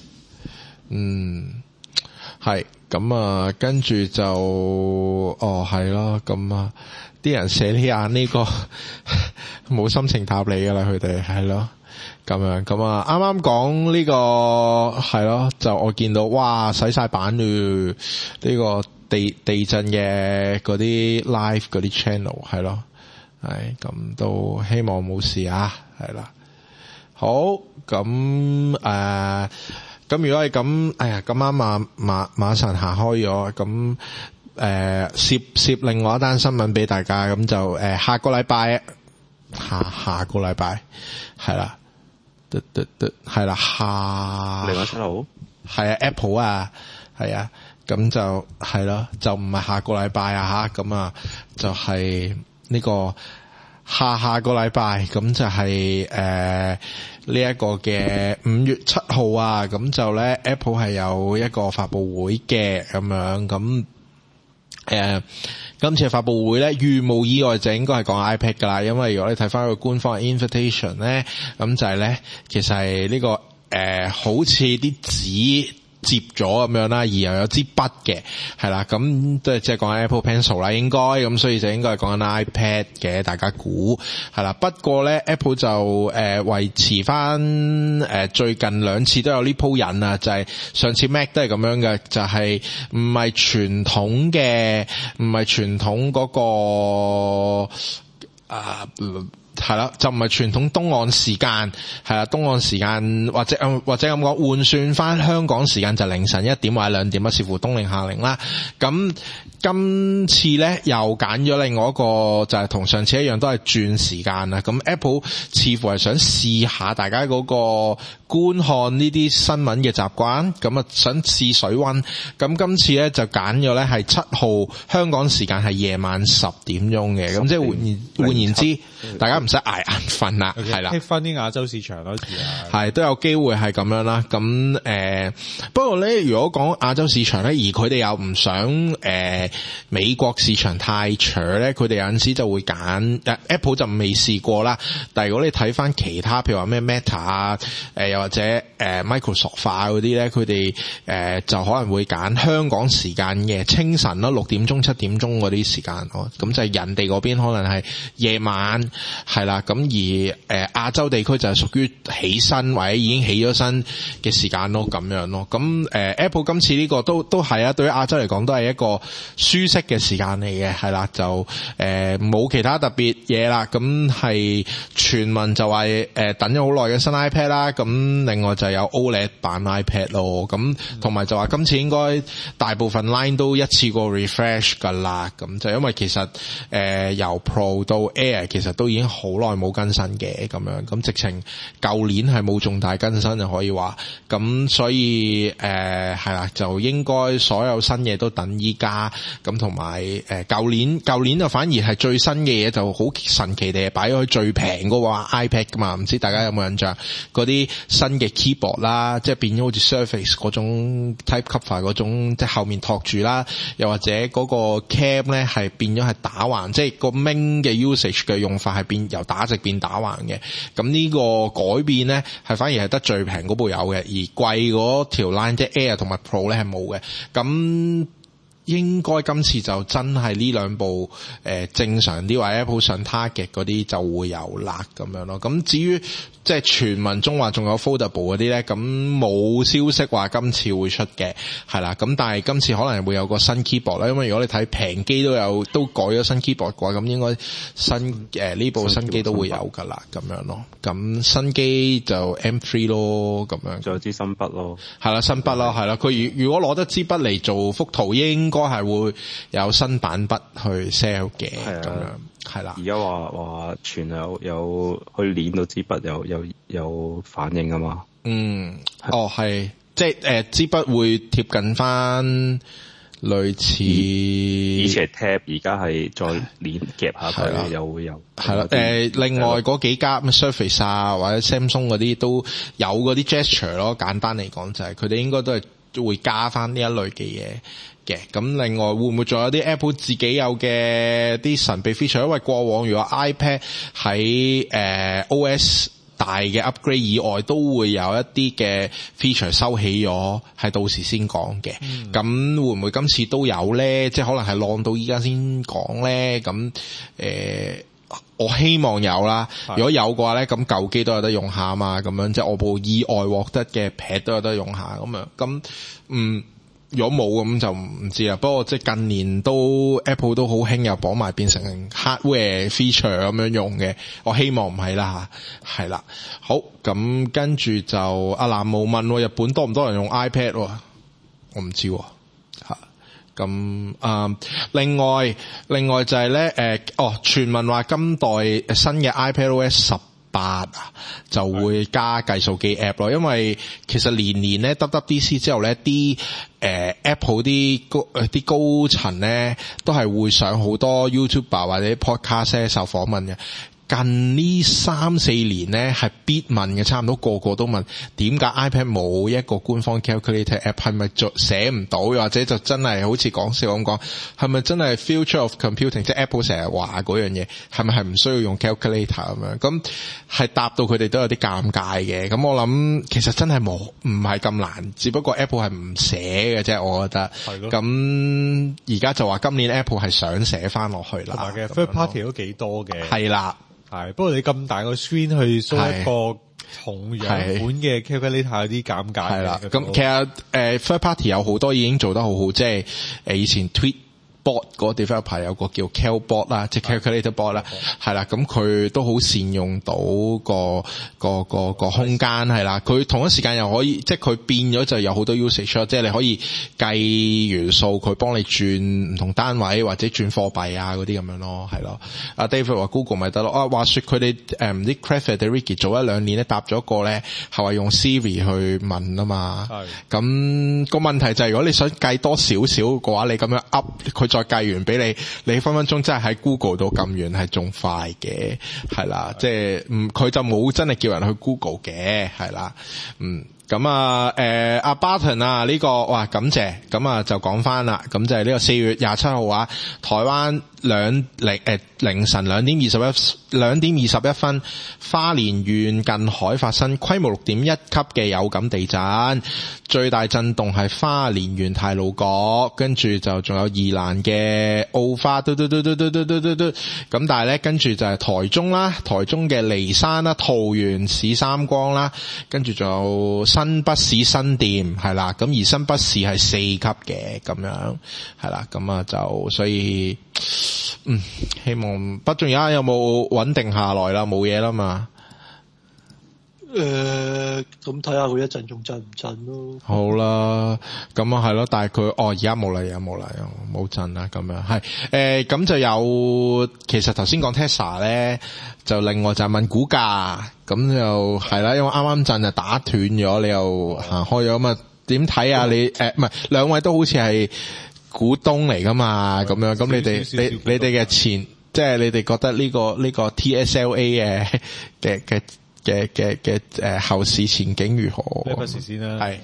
嗯，係。咁啊，跟住就，哦，係咯，咁啊，啲人寫呢眼呢個冇心情答你噶啦，佢哋係咯，咁樣，咁啊，啱啱講呢個係咯，就我見到，哇，洗晒版嘞，呢個地地震嘅嗰啲 live 嗰啲 channel 係咯，係，咁都希望冇事啊，係啦，好，咁誒。呃咁如果係咁，哎呀，咁啱馬馬馬神行開咗，咁誒攝攝另外一單新聞俾大家，咁就誒、呃、下個禮拜下下個禮拜係啦，得得得係啦，下另外七號係啊 Apple 啊，係啊，咁就係咯，就唔係下個禮拜啊吓，咁啊就係呢個下下個禮拜，咁就係誒。呢一個嘅五月七號啊，咁就咧 Apple 係有一個發佈會嘅咁樣，咁誒、呃、今次嘅發佈會咧，如無意外就應該係講 iPad 噶啦，因為如果你睇翻個官方嘅 invitation 咧，咁就係咧，其實係呢、這個誒、呃、好似啲紙接咗咁樣啦，而又有支筆嘅，係啦，咁都係即係講緊 Apple Pencil 啦，應該咁，所以就應該係講緊 iPad 嘅，大家估係啦。不過咧 ，Apple 就誒維持翻誒最近兩次都有呢鋪癮啊，就係、是、上次 Mac 都係咁樣嘅，就係唔係傳統嘅，唔係傳統嗰、那個啊。係啦，就唔係傳統東岸時間，係啦，東岸時間或者或者咁講，換算翻香港時間就凌晨一點或者兩點，視乎冬令夏令啦。咁今次咧又揀咗另外一個，就係同上次一樣，都係轉時間啦。咁 Apple 似乎係想試下大家嗰個觀看呢啲新聞嘅習慣，咁啊想試水溫。咁今次咧就揀咗咧係七號香港時間係夜晚十點鐘嘅，咁即係換言換言之，大家唔使捱眼瞓啦，係啦， 剔翻啲亞洲市場咯， 係都有機會係咁樣啦。咁誒、呃，不過咧，如果講亞洲市場咧，而佢哋又唔想誒、呃、美國市場太長咧，佢哋有陣時就會揀、呃、Apple 就未試過啦。但係如果你睇翻其他，譬如話咩 Meta 啊，誒又或者誒、呃、Microsoft 化嗰啲咧，佢哋誒就可能會揀香港時間嘅清晨啦，六點鐘、七點鐘嗰啲時間咯。咁就係人哋嗰邊可能係夜晚，係啦。咁而誒、呃、亞洲地區就係屬於起身或者已經起咗身嘅時間咯，咁樣咯。咁誒、呃、Apple 今次呢個都都係啊，對於亞洲嚟講都係一個舒適嘅時間嚟嘅，係啦，就誒冇、呃、其他特別嘢啦。咁係傳聞就話誒、呃、等咗好耐嘅新 iPad 啦，咁另外就有 O L E D 版 iPad 咯。咁同埋就話今次應該大部分 line 都一次過 refresh 噶啦。咁就因為其實誒、呃、由 Pro 到 Air 其實都已經好耐冇更新嘅咁樣，咁直情舊年係冇重大更新就可以話，咁所以誒係啦，就應該所有新嘢都等依家，咁同埋誒舊年舊年就反而係最新嘅嘢就好神奇地擺咗去最平嗰個 iPad 噶嘛，唔知大家有冇印象？嗰啲新嘅 keyboard 啦，即係變咗好似 Surface 嗰種 Type Cover 嗰種，即係後面托住啦，又或者嗰個 cam 咧係變咗係打橫，即係個 main 嘅 usage 嘅用法係變由打直變打橫嘅。咁呢個改變咧係反而係得最平嗰部有嘅，而貴嗰條 line 即係 Air 同埋 Pro 咧係冇嘅。咁應該今次就真係呢兩部誒、呃、正常啲或者 Apple 上 target 嗰啲就會有啦咁樣咯。咁至於即係傳聞中話仲有 foldable 嗰啲咧，咁冇消息話今次會出嘅，係啦。咁但係今次可能會有個新 keyboard 啦，因為如果你睇平機都有都改咗新 keyboard 嘅話，咁應該新誒呢、呃、部新機都會有噶啦，咁樣咯。咁新機就 M 三 咯，咁樣。 仲有支新筆咯，係啦，新筆咯，係啦。佢如如果攞得支筆嚟做幅圖，應該係會有新版筆去 sell 嘅，咁樣。係啦， 而家話話全有有去練到支筆有有有反應啊嘛。嗯， 哦係，即係誒支筆會貼近翻類似以前係 Tab， 而家係再連夾下佢，又會有係啦。誒，另外嗰幾家咩 Surface 啊，或者 Samsung 嗰啲都有嗰啲 gesture 咯。簡單嚟講就係佢哋應該都係會加翻呢一類嘅嘢嘅。咁另外會唔會仲有啲 Apple 自己有嘅啲神秘 feature？因為過往如果 iPad 喺誒、呃、O S 大嘅 upgrade 以外，都會有一啲嘅 feature 收起咗，係到時先講嘅。咁、嗯、會唔會今次都有咧？即係可能係浪到依家先講咧？咁誒、呃，我希望有啦。如果有嘅話咧，咁舊機都有得用下啊嘛。咁樣即係我部意外獲得嘅 pad 都有得用下咁樣。咁嗯。如果冇咁就唔知啦，不過即係近年都 Apple 都好興又綁埋變成 hardware feature 咁樣用嘅，我希望唔係啦吓，係啦。好，咁跟住就阿藍無問日本多唔多人用 iPad？ 我唔知吓。咁啊、呃，另外另外就係咧誒，哦，傳聞話今代新嘅 iPadOS 十八啊，就會加計數機 app 咯，因為其實年年咧 W W D C 之後咧，啲誒、呃、Apple 啲高誒啲高層咧都係會上好多 YouTuber 或者 podcast 受訪問嘅。近呢三四年咧係必問嘅，差唔多個個都問點解 iPad 冇一個官方 calculator app， 係咪做寫唔到，或者就真係好似講笑咁講，係咪真係 future of computing， 即係 Apple 成日話嗰樣嘢，係咪係唔需要用 calculator 咁樣？咁係答到佢哋都有啲尷尬嘅。咁我諗其實真係冇，唔係咁難，只不過 Apple 係唔寫嘅啫，我覺得。係咯。咁而家就話今年 Apple 係想寫翻落去啦。同埋嘅 third party 都幾多嘅。係啦。 係，不過你咁大個 screen 去 show 一個同樣款嘅 calculator 有啲尷尬。係啦， 咁其實誒、呃、third party 有好多已經做得好好，即係誒以前 tweet bot 嗰個 developer 有個叫 calbot 啦，即係 calculator bot 啦，係啦，咁佢都好善用到個個個個空間係啦，佢同一時間又可以，即係佢變咗就有好多 usage， 即係你可以計元素，佢幫你轉唔同單位或者轉貨幣啊嗰啲咁樣咯，係咯。阿 David 話 Google 咪得咯，啊話說佢哋誒唔知 Craig Federighi 早一兩年咧答咗個咧係話用 Siri 去問啊嘛，係咁個問題就係如果你想計多少少嘅話，你咁樣 up 佢。再計完俾你，你分分鐘真係喺 Google 度撳完係仲快嘅，係啦，即係唔佢就冇真係叫人去 Google 嘅，係啦，嗯。咁啊，誒阿 Barton 啊，呢個哇感謝，咁啊就講翻啦，咁就係呢個四月廿七號啊，台灣兩零誒凌晨兩點二十一兩點二十一分，花蓮縣近海發生規模六點一級嘅有感地震，最大震動係花蓮縣太魯閣，跟住就仲有宜蘭嘅澳花嘟嘟嘟嘟嘟嘟嘟嘟嘟，咁但係咧跟住就係台中啦，台中嘅梨山啦，桃園市三光啦，跟住仲有新北市新店係啦，咁而新北市係四級嘅咁樣係啦，咁啊就所以嗯希望不仲有有冇穩定下來啦，冇嘢啦嘛。 誒，咁睇下佢一陣仲震唔震咯。 好啦，咁啊係咯，但係佢哦而家冇啦，而家冇啦，冇震啦，咁樣係誒，咁就有其實頭先講 Tesla 咧，就另外就係問股價，咁就係啦，因為啱啱震就打斷咗，你又行開咗，咁啊點睇啊？你誒唔係兩位都好似係股東嚟噶嘛？咁樣咁你哋你你哋嘅前即係你哋覺得呢個呢個 T S L A 嘅嘅嘅。嘅嘅嘅誒後市前景如何？ 呢筆事先啦， 係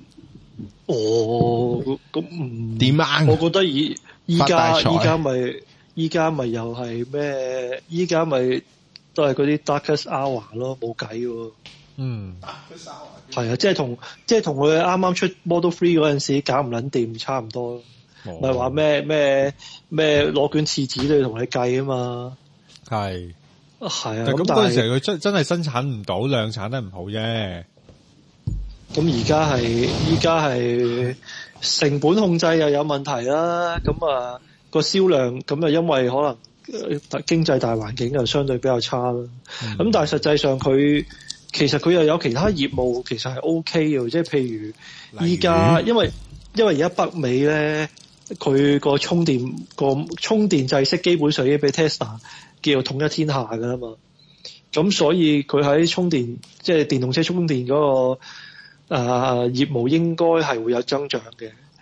哦咁唔點啊？ 我覺得依依家依家咪依家咪又係咩？依家咪都係嗰啲 darkest hour 咯，冇計喎。嗯，係啊，即係同即係同佢啱啱出 Model Three 嗰陣時搞唔撚掂差唔多，唔係話咩咩咩攞卷廁紙都要同你計啊嘛。係。係啊， 咁嗰陣時佢真真係生產唔到，量產得唔好啫。 咁而家係依家係成本控制又有問題啦。咁啊個銷量咁啊，因為可能經濟大環境又相對比較差啦。咁、嗯、但係實際上佢其實佢又有其他業務，其實係 O K 嘅，即係譬如依家因為因為而家北美咧，佢個充電個充電制式基本上已經俾 Tesla。叫統一天下㗎啦嘛，咁所以佢喺充電即係電動車充電嗰、那個誒、呃、業務應該係會有增長嘅。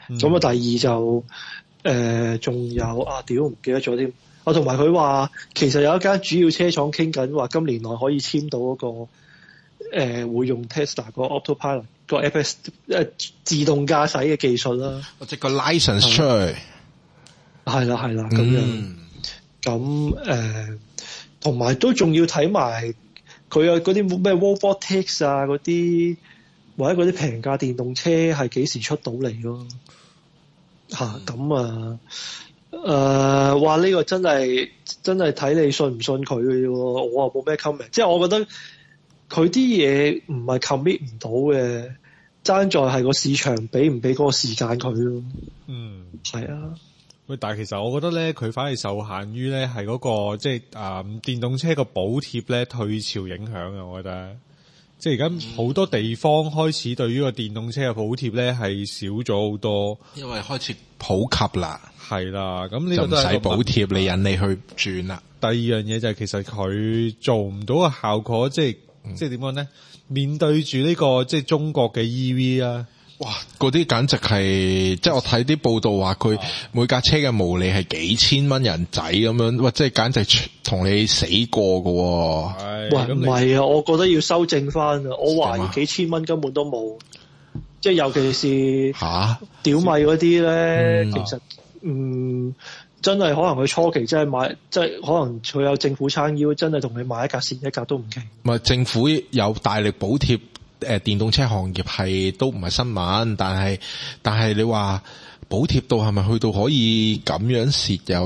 咁啊、嗯，第二就誒仲、呃、有啊，屌唔記得咗添。我同埋佢話，其實有一間主要車廠傾緊，話今年內可以簽到嗰、那個誒、呃、會用 Tesla 個 Autopilot 個 F S 誒自動駕駛嘅技術啦。 我即個 license 出去。 係啦係啦，咁樣。咁誒，同埋、呃、都仲要睇埋佢有嗰啲咩 robotics 啊，嗰啲或者嗰啲平價電動車係幾時出到嚟咯？吓咁啊！誒，話呢、呃這個真係真係睇你信唔信佢嘅啫，我啊冇咩 comment，即係我覺得佢啲嘢唔係 commit 唔到嘅，爭在係個市場俾唔俾嗰個時間佢咯。嗯，係啊。 喂，但係其實我覺得咧，佢反而受限於咧係嗰個即係啊、嗯、電動車個補貼咧退潮影響啊，我覺得。即係而家好多地方開始對於個電動車嘅補貼咧係少咗好多， 因為開始普及啦。 係啦，咁呢個都係唔使補貼，你引你去轉啦。 第二樣嘢就係其實佢做唔到個效果，即係、嗯、即係點講咧？面對住呢個即係中國嘅 E V 啊， 哇！嗰啲簡直係，即係我睇啲報道話佢每架車嘅毛利係幾千蚊人仔咁樣，哇！即係簡直同你死過噶。 喂，唔係啊，我覺得要修正翻啊！我懷疑幾千蚊根本都冇，即係尤其是吓屌米嗰啲咧，其實。嗯，真係可能佢初期真係買，即係可能佢有政府撐腰，真係同你買一架線一架都唔奇。 唔係政府有大力補貼誒電動車行業係都唔係新聞，但係但係你話補貼到係咪去到可以咁樣蝕又？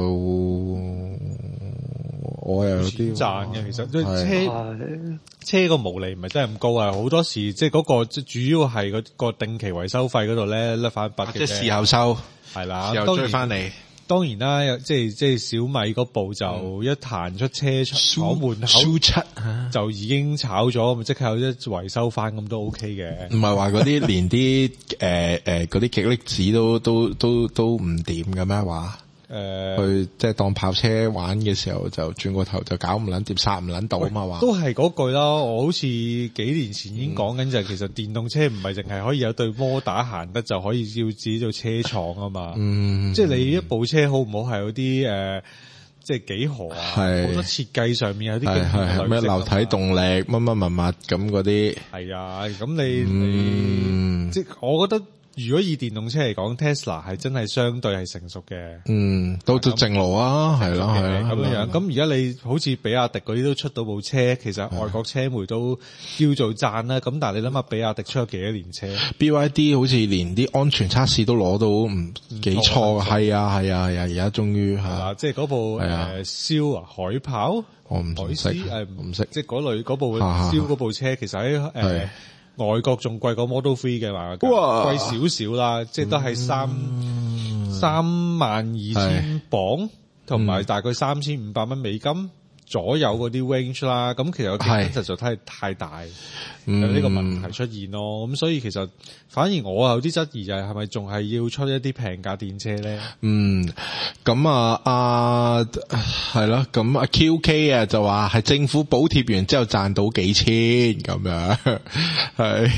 我又有啲賺嘅，其實即係車車個毛利唔係真係咁高啊！好多時即係嗰個即係主要係嗰個定期維修費嗰度咧甩翻筆嘅， 即係事後收。係啦， 又追翻嚟。 當然啦，即係即係小米嗰部就一彈出車廠門口， 蘇七就已經炒咗，咪即刻有一維修翻，咁都 OK 嘅。 唔係話嗰啲連啲誒誒嗰啲極力子都都都都唔掂嘅咩話？誒、呃，去即係當跑車玩嘅時候，就轉個頭就搞唔捻掂，剎唔捻到啊嘛話。 都係嗰句啦，我好似幾年前已經講緊就係，其實電動車唔係淨係可以有對摩打行得就可以要自己做車廠啊嘛。嗯，即係你一部車好唔好係有啲誒，即係幾何啊，好多設計上面有啲係係咩流體動力乜乜物物咁嗰啲。 係啊，咁你、嗯、你即係我覺得。如果以電動車嚟講 ，Tesla 係真係相對係成熟嘅。 嗯，都都正路啊，係咯係咯， 咁樣樣。咁而家你好似比亞迪嗰啲都出到部車，其實外國車媒都叫做讚啦。咁但係你諗下，比亞迪出咗幾多年車 ？B Y D 好似連啲安全測試都攞到唔幾錯，係啊係啊係啊，而家終於係啦， 即係嗰部誒燒啊海豹， 我唔識誒唔識，即係嗰類嗰部燒嗰部車，其實喺誒。外國仲貴過 Model Three 嘅嘛，貴少少啦，即係都係三三萬二千磅，同埋大概三千五百蚊美金左右嗰啲 range 啦。咁其實個競爭實在太太大，有呢個問題出現咯。咁所以其實反而我有啲質疑就係係咪仲係要出一啲平價電車咧？ 嗯，咁啊啊係咯，咁啊 Q K 啊就話係政府補貼完之後賺到幾千咁樣，係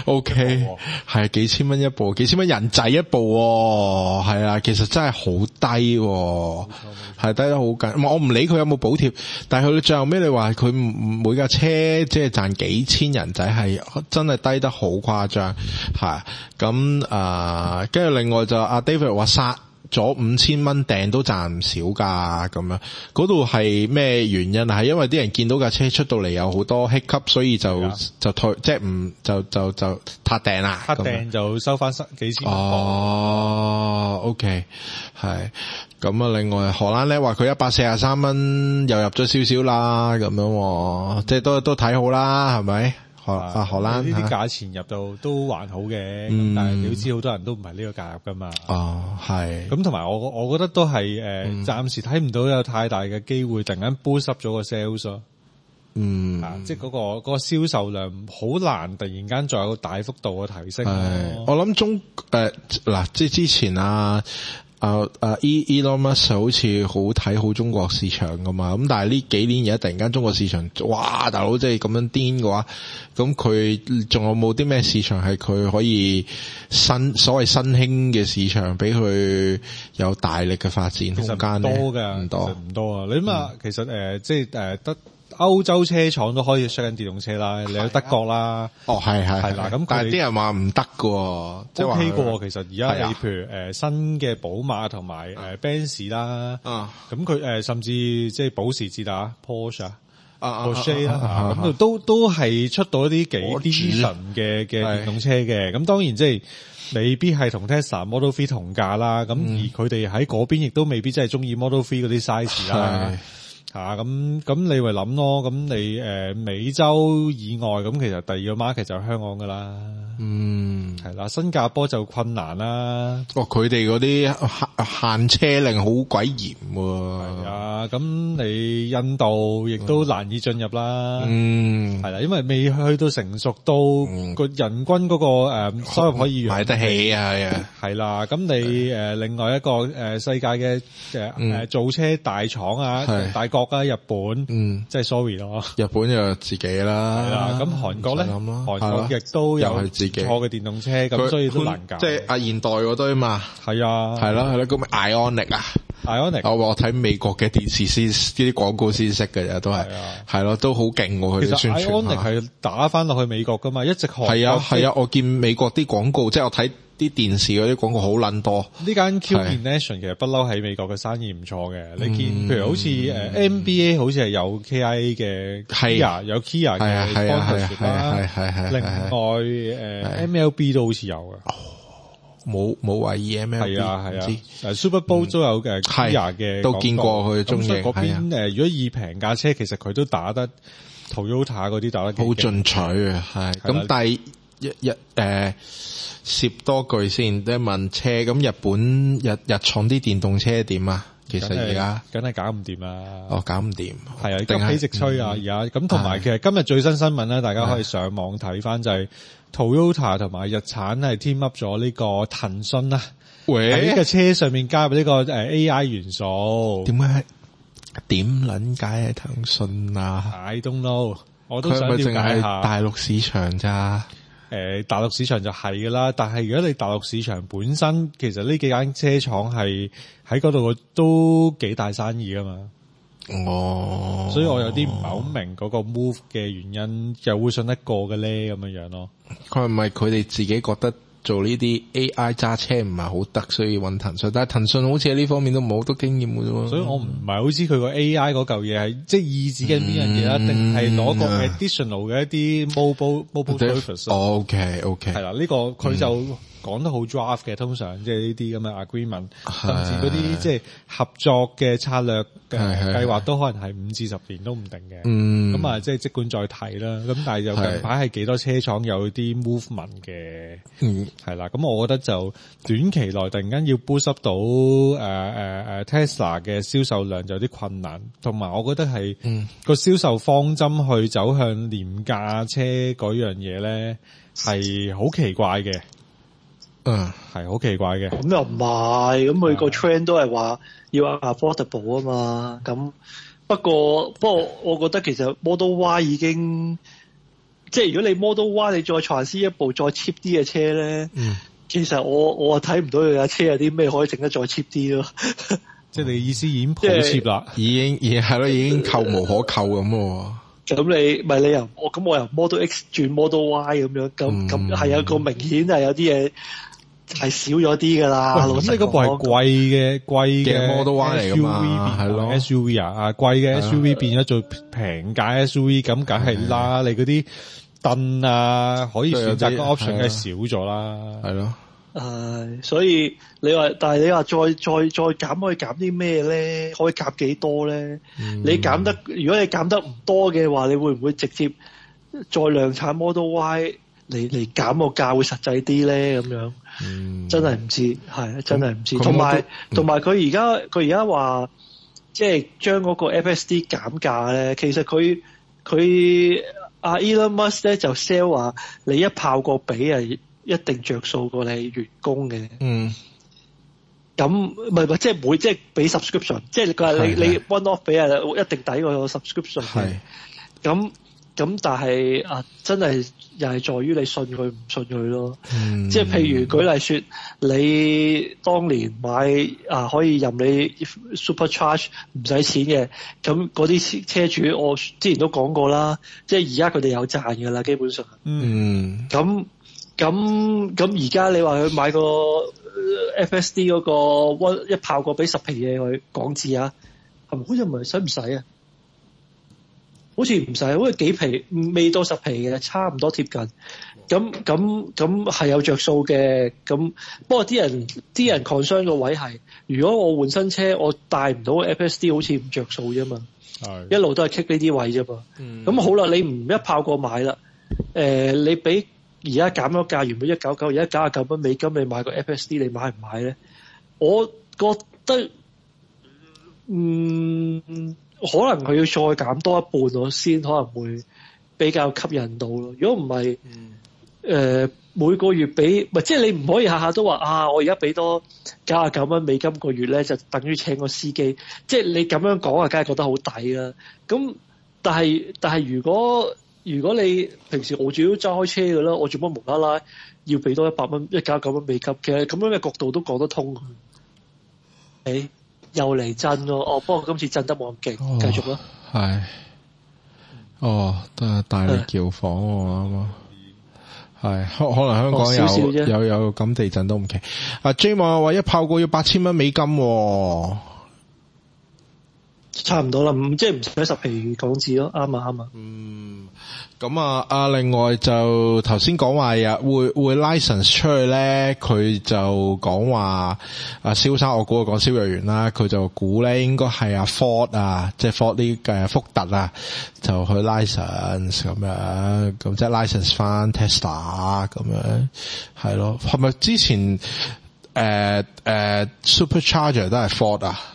OK，係幾千蚊一部，幾千蚊人仔一部，係啊，其實真係好低，係低得好緊。我唔理佢有冇補貼，但係佢最後尾你話佢每架車即係賺幾千人仔，係真係低得好誇張，係咁啊。跟住另外就阿 David 話殺咗五千蚊訂都賺唔少噶，咁樣嗰度係咩原因啊？係因為啲人見到架車出到嚟有好多 hiccup，所以就就退，即係唔就就就撻訂啦， 撻訂就收翻幾千。 哦 ，OK， 係咁啊。另外荷蘭咧話佢一百四十三蚊又入咗少少啦，咁樣即係都都睇好啦，係咪？荷啊荷蘭呢啲價錢入到都還好嘅，嗯、但係你都知好多人都唔係呢個價入噶嘛。哦，係。咁同埋我我覺得都係誒，暫、呃、時睇唔到有太大嘅機會突然間 boost up 咗個 sales 咯。嗯，啊，即係嗰個嗰個銷售量好難突然間再有大幅度嘅提升。 係，我諗中誒嗱、呃，即係之前啊。 啊啊 Elon Musk 好似好睇好中國市場噶嘛，咁但係呢幾年而家突然間中國市場，哇大佬即係咁樣癲嘅話，咁佢仲有冇啲咩市場係佢可以新所謂新興嘅市場，俾佢有大力嘅發展空間咧？ 多㗎， 唔多唔多啊！你諗下，其實誒、呃、即係誒得。歐洲車廠都可以出緊電動車啦，你有德國啦， 哦係係係啦，咁但係啲人話唔得㗎，即係話 OK 嘅。其實而家你係啊譬如誒、呃、新嘅寶馬同埋誒 Benz 啦， 啊咁佢誒甚至即係保時捷啊 Porsche 啊。 啊 Porsche 啊啦，咁都都係出到一啲幾 decent 嘅嘅電動車嘅，咁當然即係未必係同 Tesla Model Three 同價啦，咁、嗯、而佢哋喺嗰邊亦都未必真係中意 Model Three 嗰啲 size 啦。吓咁咁你咪諗咯，咁你誒、呃、美洲以外咁其實第二個 market 就係香港噶啦，嗯係啦，新加坡就困難啦。 哦，佢哋嗰啲限車令好鬼嚴喎。 係啊，咁你印度亦都難以進入啦。 嗯，係啦，因為未去到成熟到個人均嗰、那個誒、呃、收入可以買得起啊，係啊， 係啦。咁你誒、呃、另外一個誒、呃、世界嘅誒誒造車大廠啊，大國啊，日本，嗯，即係 sorry 咯。 日本就自己啦， 係啦。咁韓國咧，韓國亦都有自己錯嘅電動車，咁所以都難搞。 即係阿現代嗰堆嘛， 係啊， 係咯係咯，咁咩 Ioniq 啊 ，Ioniq， 我我睇美國嘅電視先呢啲廣告先識嘅啫，都係係咯，都好勁喎佢哋宣傳。 其實 Ioniq 係打翻落去美國噶嘛，一直韓國係啊係啊，我見美國啲廣告，即係我睇啲電視嗰啲廣告好撚多。 呢間 Q Nation 其實不嬲喺美國嘅生意唔錯嘅，你見譬如好似誒 N B A 好似係有 K I 嘅 Kia 有 Kia 嘅 sponsorship 啦，另外誒 M L B 都好似有嘅。 冇冇懷疑 M L B 係啊係啊，誒 Super Bowl 都有誒 Kia 嘅， 都見過佢中意。 嗰邊誒，如果以平價車，其實佢都打得 Toyota 嗰啲打得好進取啊，係。咁但係一一誒攝多句先，即係問車。咁日本日日廠啲電動車點啊？其實而家梗係搞唔掂啦。 哦，搞唔掂。 係啊，急起直追啊！而家咁同埋，其實今日最新新聞咧，大家可以上網睇翻就係。Toyota 同埋日產係 team up 咗呢個騰訊啊，喺呢個車上面加入呢個誒 A I 元素。點解？點撚解係騰訊啊 ？I don't know， 我都想了解下。 大陸市場咋？ 誒、呃，大陸市場就係噶啦，但係如果你大陸市場本身，其實呢幾間車廠係喺嗰度都幾大生意噶嘛。 哦， 所以我有啲唔係好明嗰個 move 嘅原因，又會信得過嘅咧咁樣樣咯。 佢係咪佢哋自己覺得做呢啲 A I 揸車唔係好得，所以揾騰訊？但係騰訊好似喺呢方面都冇好多經驗嘅啫。 所以我唔係好知佢個 A I 嗰嚿嘢係即係意指緊邊樣嘢啦，定係攞個 additional 嘅一啲 mobile mobile service。 OK OK， 係啦，呢個佢就。嗯講得好 draft 嘅，通常即係呢啲咁嘅 agreement，甚至嗰啲即係合作嘅策略嘅計劃都可能係五至十年都唔定嘅。嗯，咁啊，即係即管再睇啦。咁但係又近排係幾多車廠有啲 movement 嘅，嗯，係啦。咁我覺得就短期內突然間要 boost up 到誒誒誒 Tesla 嘅銷售量就有啲困難，同埋我覺得係個銷售方針去走向廉價車嗰樣嘢咧係好奇怪嘅。嗯，係好奇怪嘅。 咁又唔係，咁佢個 trend 都係話要 affordable 啊嘛。咁不過不過，我覺得其實 Model Y 已經，即係如果你 Model Y 你再嘗試一部再 cheap 啲嘅車咧，嗯，其實我我睇唔到佢架車有啲咩可以整得再 cheap 啲咯。 即係你意思已經好 cheap 啦， 已經已係咯，已經扣無可扣咁咯。 咁你咪你由我咁我由 Model X 轉 Model Y 咁樣，咁咁係有個明顯係有啲嘢。係少咗啲噶啦， 老實講，嗰部係貴嘅貴嘅 Model Y 嚟噶嘛，係咯 S U V 啊，啊貴嘅 S U V 變咗做平價 S U V，咁梗係啦，你嗰啲凳啊可以選擇個 option 梗係少咗啦， 係咯， 誒，所以你話，但係你話再再再減可以減啲咩咧？可以減幾多咧？嗯、你減得，如果你減得唔多嘅話，你會唔會直接再量產 Model Y？嚟嚟減個價會實際啲咧，咁樣，嗯、真係唔知，係真係唔知。同埋同埋佢而家佢而家話，即係將嗰個 F S D 減價咧，其實佢佢阿 Elon Musk 咧就 sell 話，你一炮過俾係一定着數過你員工嘅。嗯。 咁唔係唔係，即係每即係俾 subscription， 即係佢話你你 one off 俾啊，一定抵個 subscription。係。咁咁但係啊，真係又係在於你信佢唔信佢咯。嗯、即係譬如舉例說，你當年買啊可以任你 supercharge 唔使錢嘅，咁嗰啲車主我之前都講過啦，即係而家佢哋有賺㗎啦，基本上。嗯。咁咁咁而家你話佢買個 F S D 嗰個一炮過俾十皮嘢佢港紙啊，係咪好似唔係使唔使啊？好似唔使，好似幾皮未到十皮嘅，差唔多貼近。咁咁咁係有着數嘅。咁不過啲人啲人 concern 個位係，如果我換新車，我帶唔到 F S D， 好似唔着數啫嘛。係一路都係 kick 呢啲位啫嘛。咁、嗯、好啦，你唔一炮過買啦。誒、呃，你俾而家減咗價，原本一九九，而家九十九蚊美金，你買個 F S D， 你買唔買咧？我覺得，嗯。可能佢要再減多一半，我先可能會比較吸引到咯。如果唔係，誒、呃、每個月俾，唔係即係你唔可以下下都話啊！我而家俾多九十九蚊美金個月咧，就等於請個司機。即係你咁樣講啊，梗係覺得好抵啦。咁但係但係如果如果你平時我主要揸開車嘅啦，我做乜無啦啦要俾多一百蚊一九十九蚊美金？其實咁樣嘅角度都講得通。誒、欸。又嚟震咯，哦！不過今次震得冇咁勁，繼續咯。係，哦，都係大力叫房喎，啱啊。係，可可能香港有、哦、少少有有咁地震都唔奇。阿 J 網話一炮過要八千蚊美金、喎，差唔多啦，唔即係唔使十皮港紙咯，啱啊啱啊。嗯，咁啊啊，另外就頭先講話呀，會會 license 出去咧，佢就講話啊，蕭生我估佢講蕭若元啦，佢就估咧應該係阿 Ford 啊，即係 Ford 呢嘅福特啊，就去 license 咁樣，咁即係 license 翻 Tesla 咁樣，係咯，係咪之前誒誒、呃呃、Supercharger 都係 Ford 啊？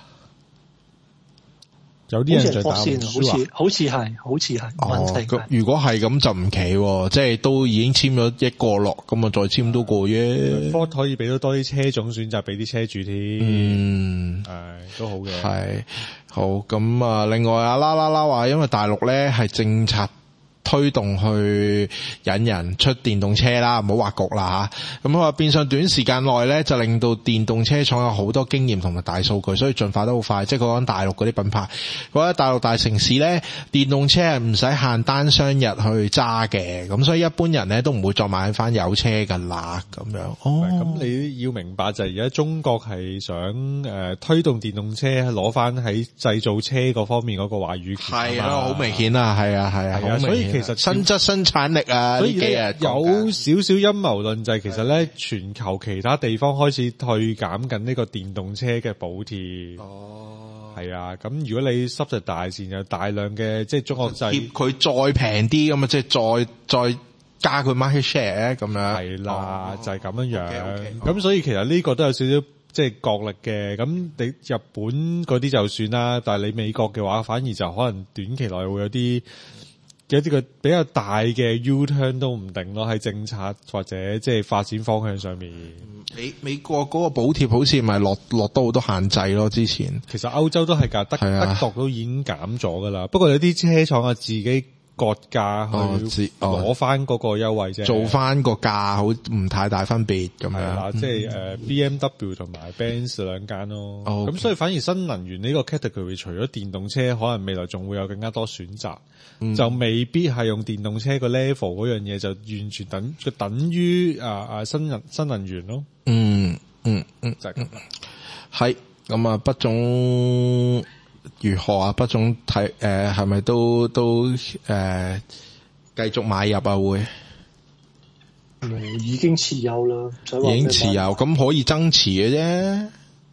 有啲人就打唔輸，好似好似係，好似係。哦，咁如果係咁就唔奇，即係都已經簽咗一個落，咁啊再簽多個啫。Ford 可以俾到多啲車種選擇俾啲車主添，嗯，係都好嘅。係好咁啊！另外啊，啦啦啦話，因為大陸咧係政策推動去引人出電動車啦，唔好話焗啦吓。咁佢話變相短時間內咧，就令到電動車廠有好多經驗同埋大數據，所以進化得好快。即係講緊大陸嗰啲品牌，覺得大陸大城市咧，電動車係唔使限單雙日去揸嘅，咁所以一般人咧都唔會再買翻有車噶啦咁樣。哦，咁你要明白就係而家中國係想誒、呃、推動電動車攞翻喺製造車嗰方面嗰個話語權。係啊，好明顯啊，係啊，係啊，好明顯。其實新質生產力啊，所以咧有少少陰謀論就係其實咧全球其他地方開始退減緊呢個電動車嘅補貼。哦，係啊，咁如果你濕實大線有大量嘅即係中國製，佢再平啲咁啊，即係再再加佢 market share 咁樣。係啦，哦、就係咁樣樣。咁、okay, okay, 所以其實呢個都有少少即係角力嘅。咁你日本嗰啲就算啦，但係你美國嘅話，反而就可能短期內會有啲。有啲個比較大嘅 U-turn 都唔定咯，喺政策或者即係發展方向上面。美美國嗰個補貼好似咪落落到好多限制咯，之前。其實歐洲都係㗎，德德國都已經減咗㗎啦。不過有啲車廠啊自己割價去攞翻嗰個優惠啫，做翻個價好唔太大分別咁樣。係啦，即係誒 B M W 同埋 Benz 兩間咯。咁、okay. 所以反而新能源呢個 category 除咗電動車，可能未來仲會有更加多選擇。嗯、就未必係用電動車個 level 嗰樣嘢，就完全等佢等於啊啊新能新能源咯。嗯嗯嗯，就係咁。係咁啊，畢總如何啊？畢總睇誒係咪都都誒繼、呃、續買入啊？會、嗯、已經持有啦，已經持有咁可以增持嘅啫。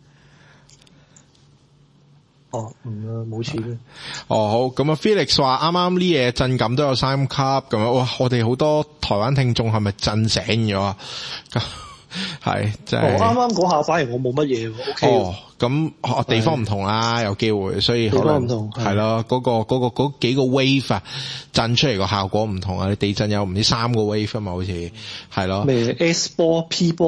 哦，唔啦，冇錢嘅。哦，好，咁啊 ，Felix 話啱啱呢嘢震感都有三級咁樣，哇！我哋好多台灣聽眾係咪震醒咗啊？係，即係。哦，啱啱嗰下反而我冇乜嘢喎。OK。哦，咁哦地方唔同啦，有機會，所以可能唔同係咯，嗰、嗰個嗰、嗰個嗰幾個 wave 啊，震出嚟個效果唔同啊！你地震有唔知三個 wave 啊嘛，好似係咯。咩 S 波、P 波？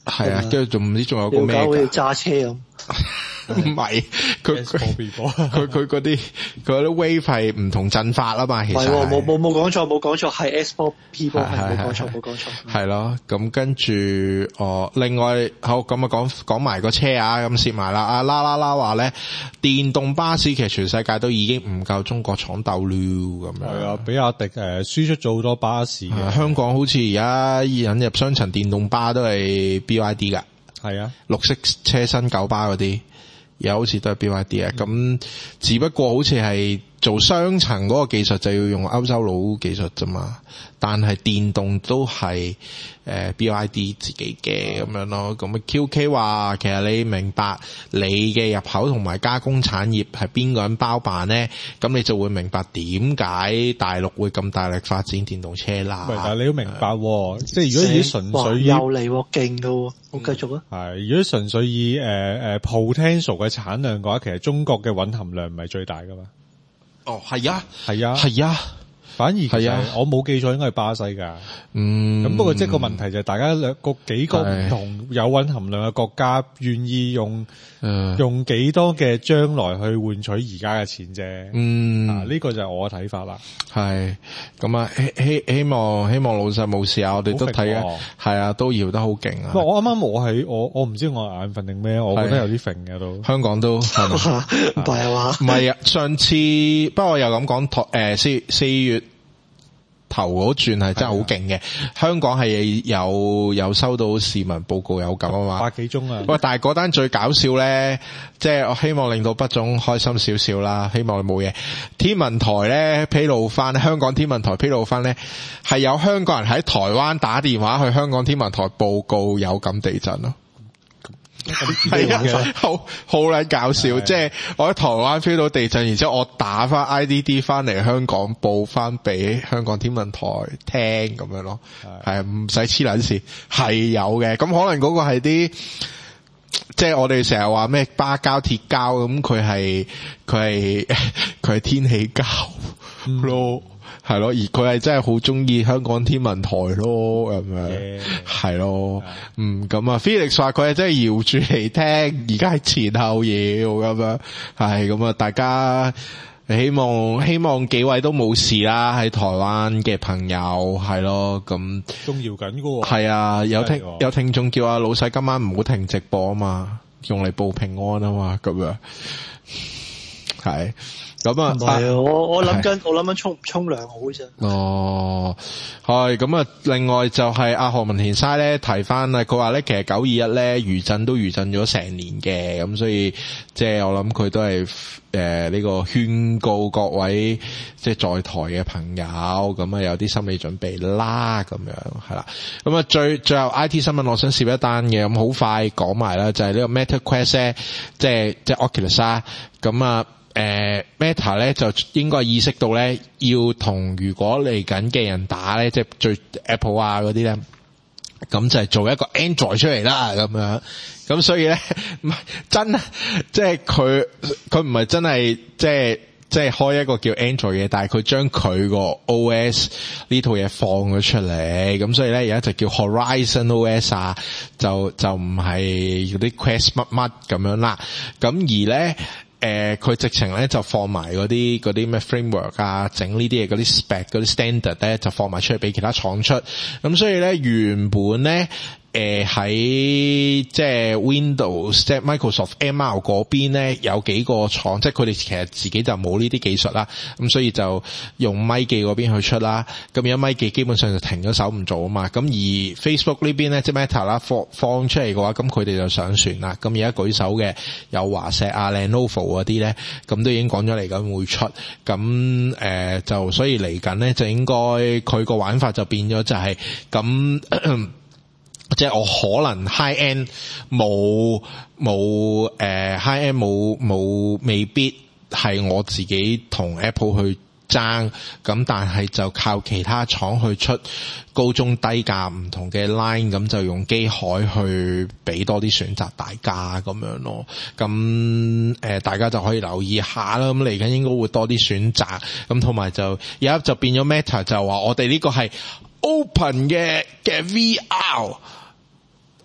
係啊，跟住仲唔知仲有個咩？ 好似揸車咁。 唔係，佢佢佢佢嗰啲佢嗰啲 wave 係唔同陣法啊嘛，其實冇冇冇講錯冇講錯，係 S 波 P 波係冇講錯冇講錯。 係咯，咁跟住哦，另外好咁啊，講講埋個車啊，咁蝕埋啦。啊啦啦啦話咧，電動巴士其實全世界都已經唔夠中國廠鬥了咁樣。 係啊，比亞迪誒輸出咗好多巴士嘅。 香港好似而家引入雙層電動巴都係 B Y D 噶。 係啊， 綠色車身九巴嗰啲。有好似都係 B Y D 啊，咁、嗯、只不過好似係做雙層嗰個技術就要用歐洲佬技術啫嘛，但係電動都係誒 B Y D 自己嘅咁樣咯。咁 Q K 話其實你明白你嘅入口同埋加工產業係邊個人包辦咧，咁你就會明白點解大陸會咁大力發展電動車啦。 喂，但係你要明白，嗯、即係如果以純粹以又嚟勁噶，好繼續啊。 係、嗯、如果純粹以誒誒、呃、potential 嘅產量嘅話，其實中國嘅蘊含量唔係最大噶嘛。 哦，係啊， 係啊， 係啊， 反而其實我冇記錯應該係巴西噶。嗯，咁不過即係個問題就係大家兩個幾個唔同有蘊含量嘅國家願意用、嗯、用幾多嘅將來去換取而家嘅錢啫。嗯，啊呢、這個就係我嘅睇法啦。係咁啊，希希希望希望老實冇事啊，我哋都睇啊，係啊，都搖得好勁啊。 我啱啱我係我我唔知我眼瞓定咩，我覺得有啲揈嘅都。 香港都係咪？ 唔係啊嘛？ 唔係啊，上次不過我又咁講，誒四四月頭嗰轉係真係好勁嘅，香港係有有收到市民報告有咁啊嘛， 百幾宗啊！ 喂，但係嗰單最搞笑咧，即係我希望令到畢總開心少少啦，希望你冇嘢。天文台咧披露翻，香港天文台披露翻咧，係有香港人喺台灣打電話去香港天文台報告有咁地震咯。係啊，好好撚搞笑，即係我喺台灣 feel 到地震，然之後我打翻 I D D 翻嚟香港報翻俾香港天文台聽咁樣咯，係唔使黐撚線，係有嘅。咁可能嗰個係啲，即係我哋成日話咩巴膠鐵膠咁，佢係佢係佢係天氣膠咯。嗯係咯，而佢係真係好中意香港天文台咯，咁樣係咯，嗯，咁啊 Felix 話佢係真係搖住嚟聽，而家係前後搖咁樣，係咁啊，大家希望希望幾位都冇事啦，喺台灣嘅朋友係咯，咁仲搖緊噶， 係啊，有聽有聽眾叫阿老細今晚唔好停直播啊嘛，用嚟報平安啊嘛，咁樣係。咁啊， 唔係啊！我我諗緊，我諗緊沖唔沖涼好啫。 哦，係咁啊！另外就係阿何文田嘥咧提翻啦，佢話咧其實九二一咧餘震都餘震咗成年嘅，咁所以即係我諗佢都係誒呢個勸告各位即係在台嘅朋友，咁啊有啲心理準備啦，咁樣係啦。咁啊最最後 I T 新聞，我想攝一單嘅，咁好快講埋啦，就係呢個 Meta Quest 咧，即係即係 Oculus 啊，咁啊。誒、呃、Meta 咧就應該意識到咧，要同如果嚟緊嘅人打咧，即係最 Apple 啊嗰啲咧，咁就係做一個 Android 出嚟啦，咁樣。咁所以咧，唔係真，即係佢佢唔係真係即係即係開一個叫 Android 嘅，但係佢將佢個 O S 呢套嘢放咗出嚟，咁所以咧而家就叫 Horizon O S 啊，就就唔係嗰啲 Quest 乜乜咁樣啦。咁而咧。誒，佢、呃、直情咧就放埋嗰啲嗰啲咩 framework 啊，整呢啲嘢嗰啲 spec 嗰啲 standard 咧就放埋出嚟俾其他廠出，咁所以咧原本咧誒喺即係 Windows 即係 Microsoft M R 嗰邊咧有幾個廠，即係佢哋其實自己就冇呢啲技術啦，咁所以就用咪記嗰邊去出啦，咁而家咪記基本上就停咗手唔做啊嘛，咁而 Facebook 呢邊咧即係 Meta 啦放放出嚟嘅話，咁佢哋就上船啦，咁而家舉手嘅有華碩啊 Lenovo 嗰啲咧，咁都已經講咗嚟緊會出，咁誒、呃、就所以嚟緊咧就應該佢個玩法就變咗就係咁。即係我可能 high end 冇冇誒 high end 冇冇未必係我自己同 Apple 去爭，咁但係就靠其他廠去出高中低價唔同嘅 line， 咁就用機海去俾多啲選擇大家咁樣咯。咁誒、呃、大家就可以留意下啦。咁嚟緊應該會多啲選擇，咁同埋就而家就變咗 Meta 就話我哋呢個係 open 嘅嘅 V R。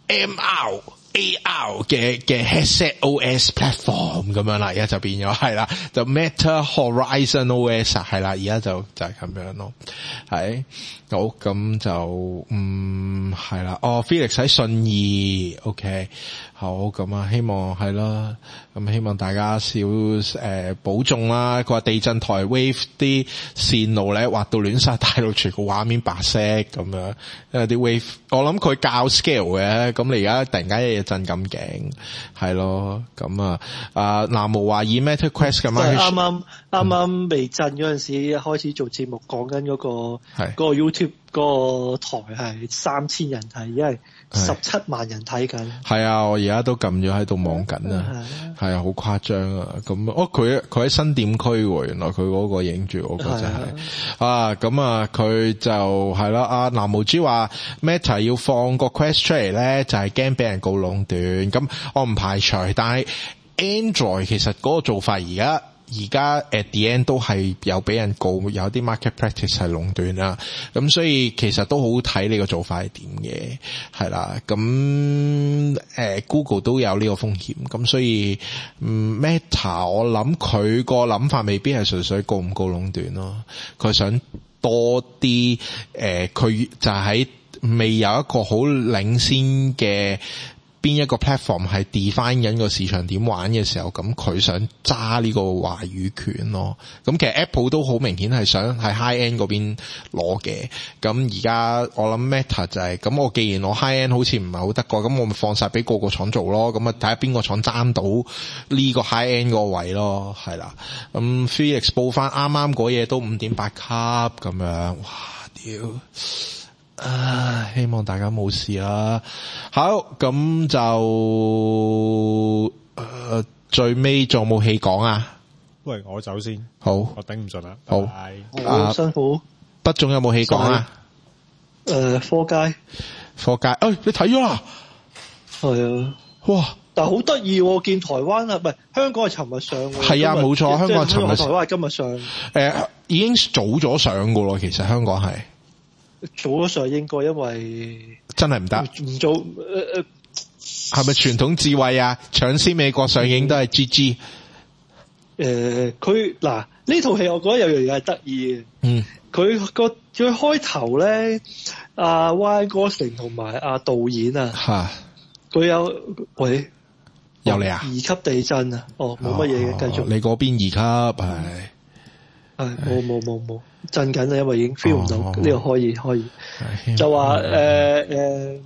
M R A R 嘅嘅 headset O S platform 咁樣啦，而家就變咗係啦，就 Meta Horizon O S 係啦，而家就就係咁樣咯，係好咁就嗯係啦，哦 Felix 喺信義 ，OK 好咁啊，希望係啦，咁希望大家少誒、呃、保重啦。佢話地震台 wave 啲線路咧畫到亂晒大陸，全個畫面白色咁樣，因為啲 wave 我諗佢校 scale 嘅，咁你而家突然間一嘢震咁勁，係咯，咁啊啊南無話以 Meta Quest 咁樣， 啱啱啱啱未震嗰陣時開始做節目，講緊嗰個嗰個 YouTube 嗰個台係三千人睇，因為十七萬人睇緊。係啊，我而家都撳咗喺度望緊啊，係啊，好誇張啊！咁哦，佢佢喺新店區喎，原來佢嗰個影住我嗰陣係啊，咁啊，佢就係啦。阿南無之話 Meta 要放個 Quest 出嚟咧，就係驚俾人告壟斷。咁我唔排除，但係 Android 其實嗰個做法而家。而家 at the end 都係有俾人告，有啲 market practice 係壟斷啦，咁所以其實都好睇你個做法係點嘅，係啦，咁誒、呃、Google 都有呢個風險，咁所以嗯 Meta 我諗佢個諗法未必係純粹告唔告壟斷咯，佢想多啲誒，佢、呃、就喺未有一個好領先嘅。邊一個 platform 係 define 緊個市場點玩嘅時候，咁佢想揸呢個話語權咯。咁其實 Apple 都好明顯係想喺 high end 嗰邊攞嘅。咁而家我諗 Meta 就係、是、咁，我既然我 high end 好似唔係好得過，咁我咪放晒俾個個廠做咯。咁啊睇下邊個廠爭到呢個 high end 個位咯，係啦。咁 Felix 報翻啱啱嗰嘢都五點八級咁樣，哇屌！啊！希望大家冇事啦。好，咁就誒、呃、最尾仲有冇戲講啊？ 喂，我走先。好，我頂唔順啦。 好， 拜拜好辛苦。 畢總有冇戲講啊？ 誒、呃，科街， 科街，誒、哎，你睇咗啦？ 係啊。 哇！ 但係好得意喎，見台灣啊，唔係香港係尋日上。 係啊，冇錯，香港係尋日。 台灣係今日上。誒、 呃，已經早咗上噶咯，其實香港係。 早咗上應該，因為真係唔得， 唔做誒誒， 係咪傳統智慧啊？搶先美國上映都係 G G。 誒，佢嗱呢套戲，我覺得有樣嘢係得意嘅。嗯，佢個最開頭咧，阿 Ryan Gosling 同埋阿導演啊，吓，佢有喂有你啊？ 二級地震啊？哦，冇乜嘢嘅，繼續。 你嗰邊二級係？ 係冇冇冇冇震緊啊，因為已經 feel 唔到呢個可以可以，就話誒誒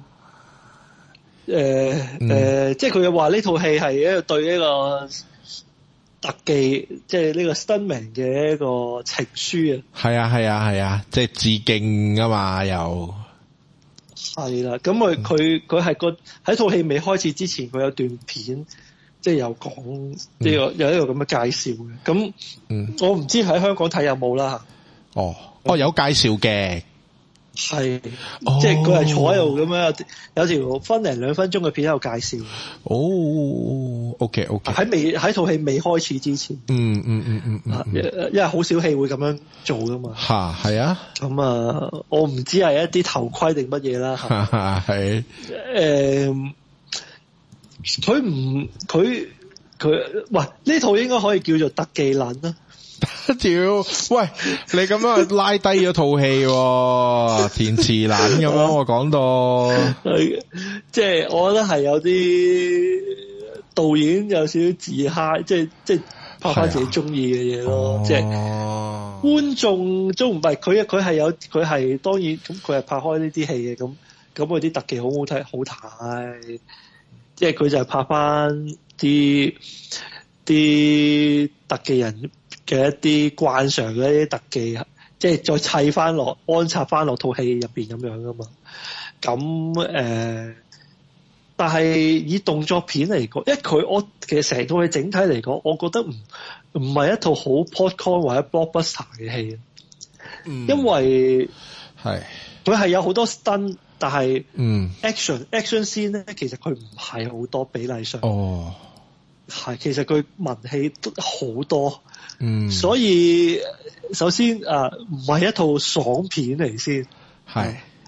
誒誒，即係佢話呢套戲係一個對呢個特技，即係呢個 stuntman 嘅一個情書啊。係啊係啊係啊，即係致敬啊嘛又。係啦，咁佢佢佢係個喺套戲未開始之前，佢有段片。即係有講呢個有一個咁嘅介紹嘅，咁、嗯、我唔知喺香港睇有冇啦。哦，哦有介紹嘅，係、哦，即係佢係坐喺度咁樣，有條分零兩分鐘嘅片有介紹。哦 ，OK OK，喺未喺套戲未開始之前，嗯嗯嗯嗯嗯，因為好少戲會咁樣做噶嘛。吓，係啊。咁啊，我唔知係一啲頭盔定乜嘢啦。係，誒。佢唔佢佢，喂呢套應該可以叫做特技撚啦。屌，喂你咁樣拉低咗套戲喎，填詞撚咁樣我講到，即係我覺得係有啲導演有少少自嗨，即係即係拍翻自己中意嘅嘢咯。即係、哦、觀眾都唔係佢佢係有佢係當然咁佢係拍開呢啲戲嘅，咁咁佢啲特技好好睇好睇。即係佢就係拍翻啲啲特技人嘅一啲慣常嘅一啲特技，即係再砌翻落安插翻落套戲入邊咁樣噶嘛。咁誒、呃，但係以動作片嚟講，因為佢我其實成套戲整體嚟講，我覺得唔唔係一套好 popcorn 或者 blockbuster 嘅戲，嗯、因為係佢係有好多 stunt。但係，嗯，action action scene 咧，其實佢唔係好多比例上，哦，係其實佢文戲都好多，嗯，所以首先啊，唔係一套爽片嚟先，係，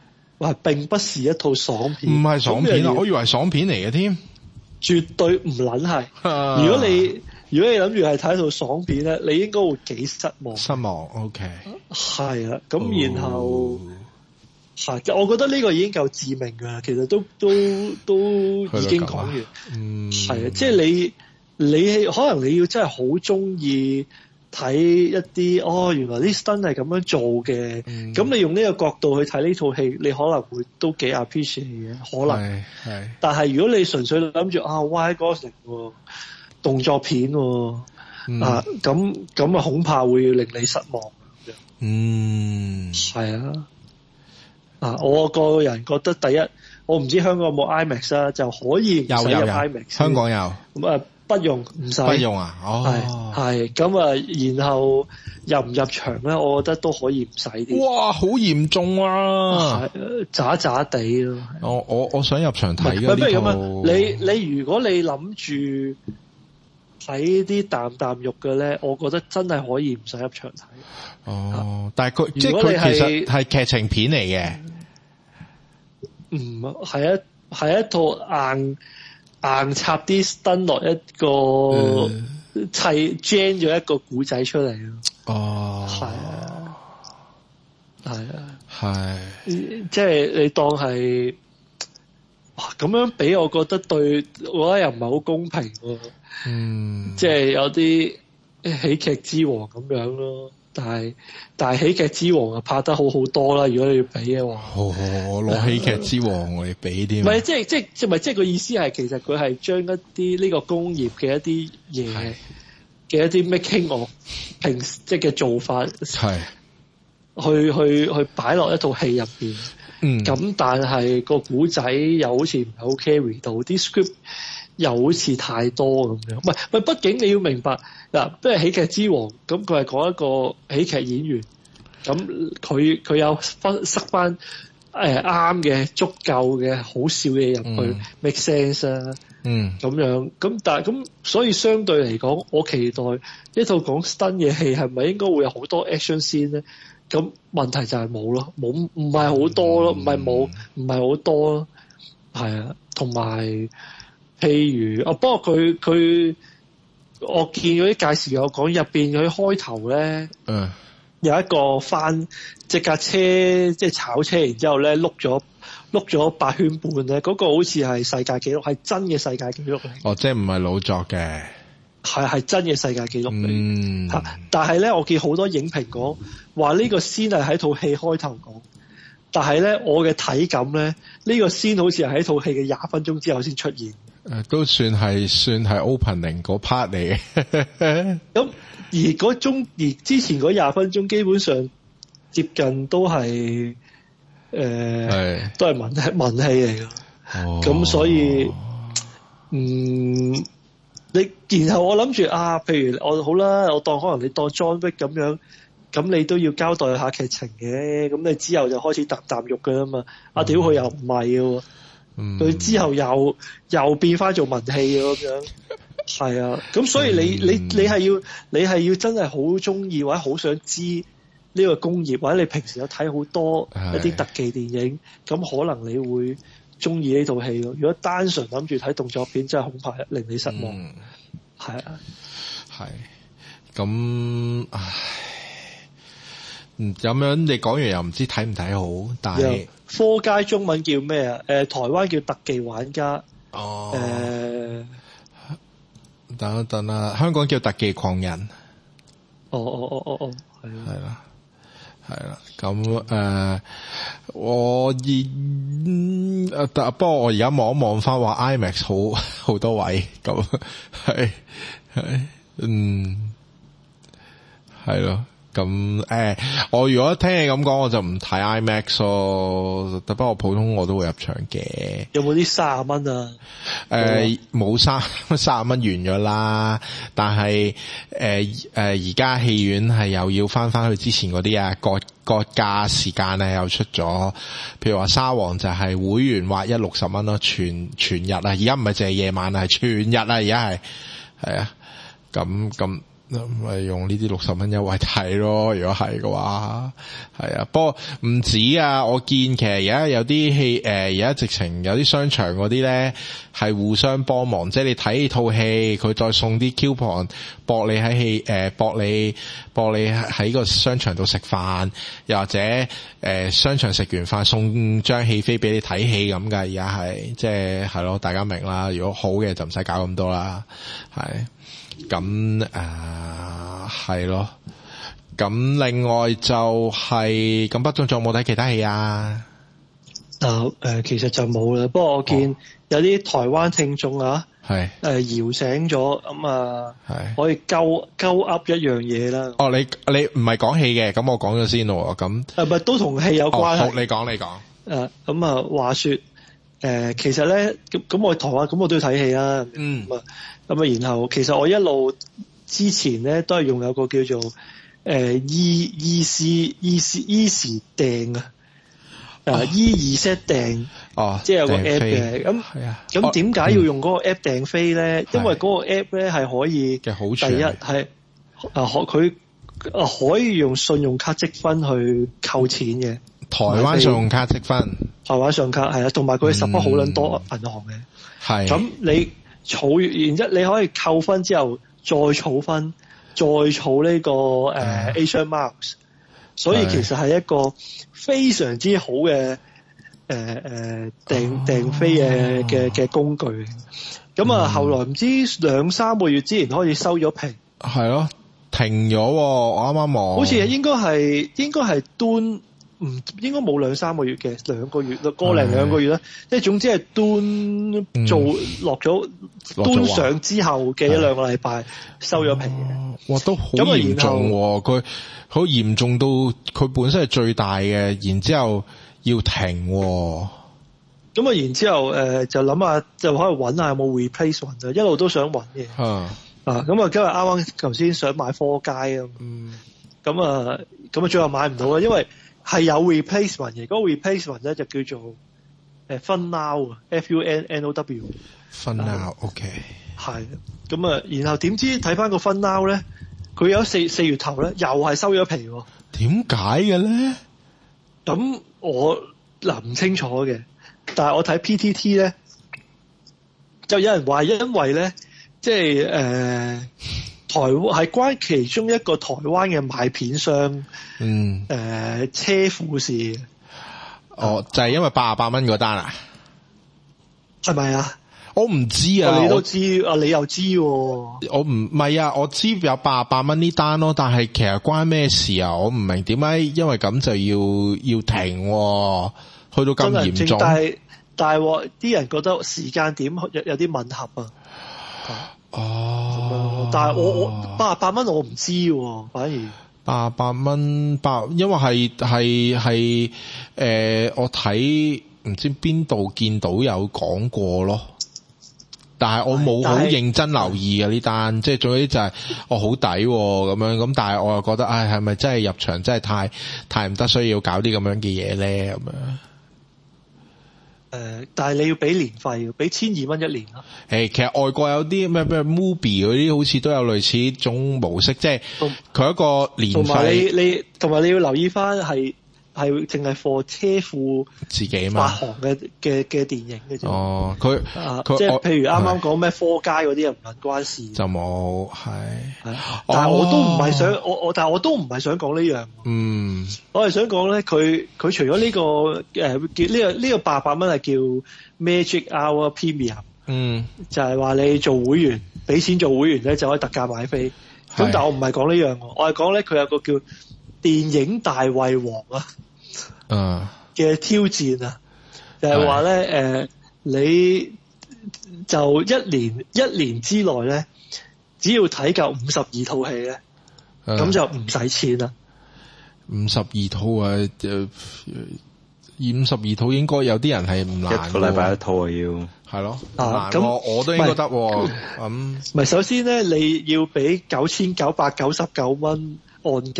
係並不是一套爽片， 唔係爽片啊，我以為係爽片嚟嘅添， 絕對唔撚係。啊、如果你如果你諗住係睇一套爽片咧，你應該會幾失望。 失望 ，OK， 係啊，咁然後係、哦，我覺得呢個已經夠致命㗎啦。其實都都都已經講完， 嗯， 係啊，即係你你可能你要真係好中意睇一啲哦，原來啲 stunt 係咁樣做嘅，咁、嗯、你用呢個角度去睇呢套戲，你可能會都幾 appreciate 嘅，可能係。但係如果你純粹諗住啊 ，Y 哥成喎。動作片喎、嗯，啊咁咁啊恐怕會令你失望。 嗯， 係啊，啊我個人覺得第一，我唔知香港有冇 IMAX 啊，就可以唔使入 IMAX。香港有。咁啊不用唔使。不用啊，哦。係係咁啊，然後入唔入場咧，我覺得都可以唔使啲。哇，好嚴重啊！渣渣地咯。我我我想入場睇嘅呢套。不如咁啊，你你如果你諗住睇啲啖啖肉嘅咧，我覺得真係可以唔使入場睇。哦，但係佢即係佢其實係劇情片嚟嘅，唔係一係一套硬硬插啲 stunt 落一個砌 gen 咗一個古仔出嚟咯。哦，係啊，係啊，係，即係你當係哇咁樣俾，我覺得對我覺得又唔係好公平喎。嗯，即係有啲喜劇之王咁樣咯，但係但係喜劇之王啊拍得好好多啦，如果你要比嘅話，哦，攞喜劇之王我哋比啲，唔係即係即係即係唔係即係個意思係其實佢係將一啲呢個工業嘅一啲嘢嘅一啲 making of 平即係嘅做法係去去去擺落一套戲入邊，嗯，咁但係個古仔又好似唔係好 carry 到啲 script。又好似太多咁樣，唔係唔係，畢竟你要明白嗱，不如喜劇之王咁，佢係講一個喜劇演員，咁佢佢有分塞翻誒啱嘅、足夠嘅好笑嘅嘢入去、嗯、make sense 啊，嗯，咁樣咁，但係咁，所以相對嚟講，我期待一套講 stunt 嘅戲係咪應該會有好多 action scene 咧？咁問題就係冇咯，冇唔係好多咯，唔係冇唔係好多咯，係啊，同埋。譬如啊，不過佢佢，我見嗰啲介紹有講入邊佢開頭咧，嗯，有一個翻即架車即係炒車，然之後咧碌咗碌咗八圈半咧，嗰、嗰個好似係世界紀錄，係真嘅世界紀錄嚟。哦，即係唔係老作嘅，係係真嘅世界紀錄嚟。嗯，嚇！但係咧，我見好多影評講話呢個先係喺套戲開頭講，但係咧我嘅體感咧呢、呢個先好似係喺套戲嘅廿分鐘之後先出現。誒，都算係算係 opening 嗰 part 嚟嘅。咁而嗰中而之前嗰廿分鐘基本上接近都係誒，呃、都係文文戲嚟嘅。咁、哦、所以，嗯，你然後我諗住啊，譬如我好啦，我當可能你當 John Wick 咁樣，咁你都要交代下劇情嘅。咁你之後就開始啖啖肉噶啦嘛。啊屌，佢又唔係嘅。佢、嗯、之後又又變翻做文戲咁樣，係啊，咁所以你、嗯、你你係要你係要真係好中意或者好想知呢個工業，或者你平時有睇好多一啲特技電影，咁可能你會中意呢套戲咯。如果單純諗住睇動作片，真係恐怕令你失望。係、嗯、啊，係咁，唉，嗯，咁樣你講完又唔知睇唔睇好，但係。科街中文叫咩啊？誒、呃，台灣叫特技玩家。哦。誒、呃，等一等啦，香港叫特技狂人。哦哦哦哦哦，係啊。係啦，係啦。咁誒、呃，我現誒，不過我而家望一望翻話 IMAX 好好多位，咁係係，嗯，係咯。咁誒、欸，我如果聽你咁講，我就唔睇 IMAX 咯。不過普通我都會入場嘅。有冇啲三十蚊啊？誒、呃，冇三三十蚊完咗啦。但係誒誒，而家戲院係又要翻翻去之前嗰啲啊，割割價時間咧又出咗。譬如話沙皇就係會員劃一六十蚊咯，全全日啊！而家唔係淨係夜晚啊，係全日啊！而家係係啊，咁咁。 咪用呢啲六十蚊優惠睇咯，如果係嘅話，係啊。不過唔止啊，我見其實而家有啲戲誒，而家直情有啲商場嗰啲咧係互相幫忙，即係你睇套戲，佢再送啲 coupon 博你喺戲誒，博你博你喺個商場度食飯，又或者誒、呃、商場食完飯送張戲飛俾你睇戲咁噶。而家係即係係咯，大家明啦。如果好嘅就唔使搞咁多啦，係。咁誒係咯，咁另外就係、是、咁，北中仲有冇睇其他戲啊？ 啊誒、呃，其實就冇啦。不過我見有啲台灣聽眾啊，係誒搖醒咗，咁啊係可以鳩鳩噏一樣嘢啦。哦，你你唔係講戲嘅，咁我講咗先咯。咁誒， 唔係都同戲有關係。 哦、好，你講你講。 誒咁啊，話說誒、呃，其實咧咁咁，我台灣咁我都要睇戲啦。嗯。咁啊，然後其實我一路之前咧都係用有個叫做誒 E E C E C E 時訂啊，誒 E 二 set 訂哦，即係有個 app 嘅。咁咁點解要用嗰個 app 訂飛咧？因為嗰個 app 咧係可以嘅好處，第一係啊可佢啊可以用信用卡積分去扣錢嘅。台灣信用卡積分，台灣信用卡係啊，同埋佢十筆好撚多銀行嘅。係咁你。儲完，然之後你可以扣分之後再儲分，再儲呢、這個誒、呃、Asian Miles， 所以其實係一個非常之好嘅誒誒訂訂飛嘅嘅嘅工具。咁啊，後來唔知兩三個月之前開始收咗屏，係咯，停咗。我啱啱望，好似應該係應該係端。唔應該冇兩三個月嘅，兩個月個零兩個月啦，即係總之係端做、嗯、落咗端上之後嘅一兩個禮拜收咗皮嘅。哇，都好嚴重喎！佢好嚴重到佢本身係最大嘅，然之後要停。咁啊，然之後誒、呃、就諗下就可以揾下有冇 replacement 啊，一路都想揾嘅。啊啊，咁啊今日啱啱頭先想買科街啊，嗯，咁啊咁啊最後買唔到啊，因為係有 replacement 嘅，嗰、那個 replacement 咧就叫做誒 FunNow 啊 ，F U N N O W。FunNow，OK。係，咁啊，然後點知睇翻個 FunNow 咧，佢有四四月頭咧又係收咗皮喎。點解嘅咧？咁我嗱唔清楚嘅，但係我睇 P T T 咧，就有人話因為咧，即係誒。呃台灣係關其中一個台灣嘅賣片商，嗯，誒、呃，車富士，哦，就係、是、因為八十八蚊嗰單啊，係咪啊？我唔知啊，你都知啊，你又知、啊，我唔係啊，我知有八十八蚊呢單咯，但係其實關咩事啊？我唔明點解因為咁就要要停、啊，去到咁嚴重，但係但係啲人覺得時間點有有啲吻合啊。哦，但係我我八十八蚊我唔知喎，反而八十八蚊八，因為係係係誒，我睇唔知邊度見到有講過咯，但係我冇好認真留意嘅呢單，即係總之就係我好抵咁樣，咁但係我又覺得，唉，係咪真係入場真係太太唔得，所以要搞啲咁樣嘅嘢咧咁樣。誒、呃，但係你要俾年費，俾千二蚊一年咯。誒，其實外國有啲咩咩 Mubi 嗰啲，好似都有類似呢種模式，即係佢一個年費。同埋你你，同埋你要留意翻係。係淨係貨車庫自己嘛發行嘅嘅嘅電影嘅啫。哦，佢、啊、即係譬如啱啱講咩科街嗰啲又唔撚關事，就冇係。但係我都唔係想、哦、我我，但係我都唔係想講呢樣。嗯，我係想講咧，佢佢除咗呢、這個誒叫呢個呢個八百蚊係叫 Magic Hour Premium。嗯，就係、是、話你做會員，俾錢做會員咧就可以特價買飛。咁但係我唔係講呢樣，我係講咧佢有個叫電影大胃王啊。嗯嘅挑戰啊，就係話咧，誒，你就一年一年之內咧，只要睇夠五十二套戲咧，咁就唔使錢啦。五十二套啊，就五十二套應該有啲人係唔難，一個禮拜一套啊要，係咯，啊咁我我都應該得，咁唔係首先咧你要俾九千九百九十九蚊按金，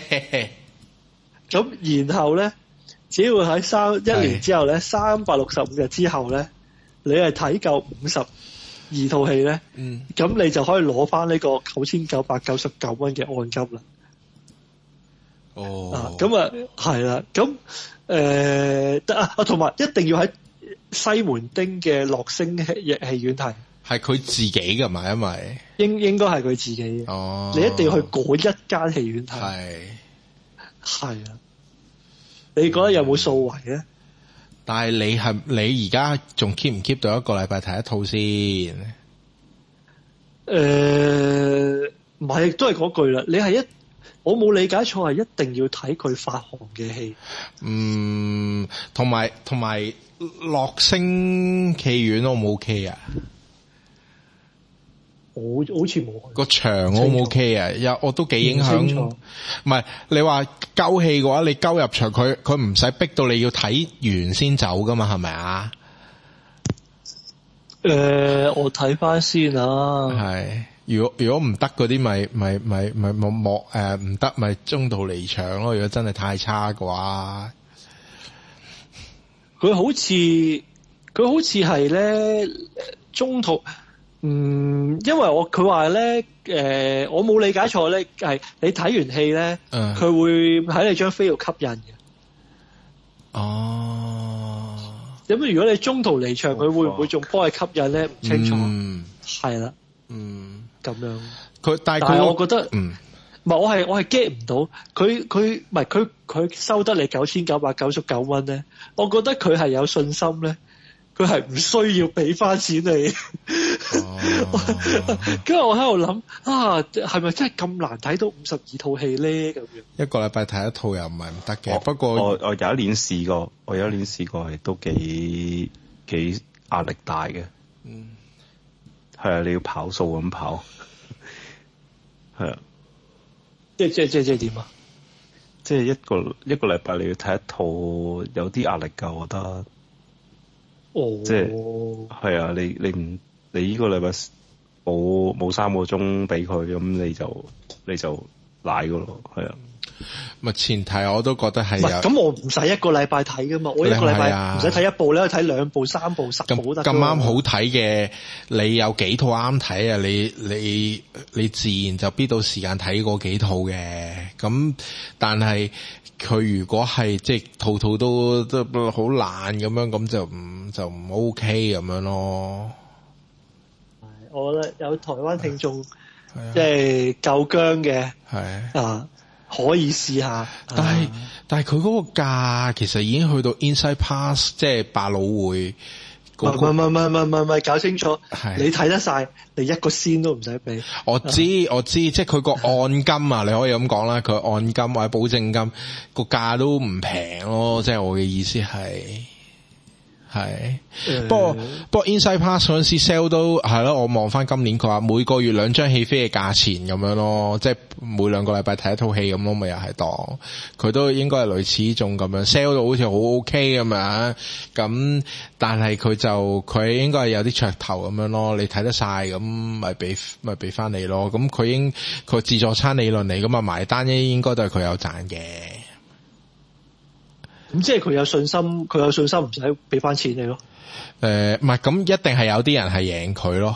咁然後咧。只要喺三一年之後咧，三百六十五日之後咧，你係睇夠五十二套戲咧， 嗯， 咁你就可以攞翻呢個九千九百九十九蚊嘅按金啦。 哦， 咁啊係啦，咁誒得啊，同埋一定要喺西門町嘅樂星戲戲院睇， 係佢自己噶嘛，因為應應該係佢自己嘅。 哦， 你一定要去嗰一間戲院睇。 係係啊，你覺得有冇數圍咧？ 但係你係你而家仲 keep 唔 keep 到一個禮拜睇一套先？ 誒，唔係，都係嗰句啦。你係一，我冇理解錯，係一定要睇佢發行嘅戲。 嗯，同埋同埋樂星戲院我冇 OK 啊。 我好似冇個場我冇 OK 啊，有我都幾影響。唔係你話鳩戲嘅話，你鳩入場，佢佢唔使逼到你要睇完先走噶嘛，係咪啊？ 誒、呃，我睇翻先啊。 係，如果如果唔得嗰啲，咪咪咪咪莫莫誒唔得，咪中途離場咯。如果真係太差嘅話， 佢好似佢好似係咧中途。嗯，因為我佢話咧，誒、呃，我冇理解錯咧，係你睇完戲咧，佢、嗯、會喺你張飛度吸引嘅。 哦， 咁如果你中途離場，佢會唔會仲幫你吸引咧？唔清楚。 嗯， 係啦。 嗯， 咁樣。 佢但係佢，我覺得， 嗯， 唔係我係我係 get 唔到，佢佢唔係佢佢收得你九千九百九十九蚊咧，我覺得佢係有信心咧。佢係唔需要俾翻錢你，跟住、哦、我喺度諗啊，係咪真係咁難睇到五十二套戲咧？咁樣一個禮拜睇一套又唔係唔得嘅。不過我我有一年試過，我有一年試過係都幾幾壓力大嘅。嗯，係啊，你要跑數咁跑，係啊， 即係即係即係即係點啊？ 即係一個一個禮拜你要睇一套，有啲壓力㗎，我覺得。 哦， 即係係啊！你你唔你呢個禮拜冇冇三個鐘俾佢，咁你就你就賴噶咯，係啊。 咪前提我都覺得係啊。 咁我唔使一個禮拜睇噶嘛，我一個禮拜唔使睇一部咧，睇兩部、三部、十部得。咁啱好睇嘅，你有幾套啱睇啊？你你你自然就必到時間睇嗰幾套嘅。咁但係。佢如果係即係套套都都好爛咁樣，咁就唔就唔 OK 咁樣咯。 我覺得有台灣聽眾即係夠薑嘅，係啊，可以試下。 但係、啊、但係佢嗰個價其實已經去到 Inside Pass， 即係百老匯。 唔唔唔唔唔唔唔，搞清楚，你睇得晒，你一個仙都唔使俾。 我知我知，即係佢個按金啊，你可以咁講啦，佢按金或者保證金個價都唔平咯，即係我嘅意思係。係、嗯，不過不過 Inside Pass 嗰陣時 sell 都係咯，我望翻今年佢話每個月兩張戲飛嘅價錢咁樣咯，即係每兩個禮拜睇一套戲咁咯，咪又係當佢都應該係類似呢種咁樣 sell 到好似好 OK 咁樣，咁但係佢就佢應該係有啲噱頭咁樣咯，你睇得晒咁咪俾咪俾翻你咯，咁佢應佢自助餐理論嚟，咁啊埋單應應該都係佢有賺嘅。 咁即係佢有信心，佢有信心唔使俾翻錢你咯。 誒、呃，唔係，咁一定係有啲人係贏佢咯。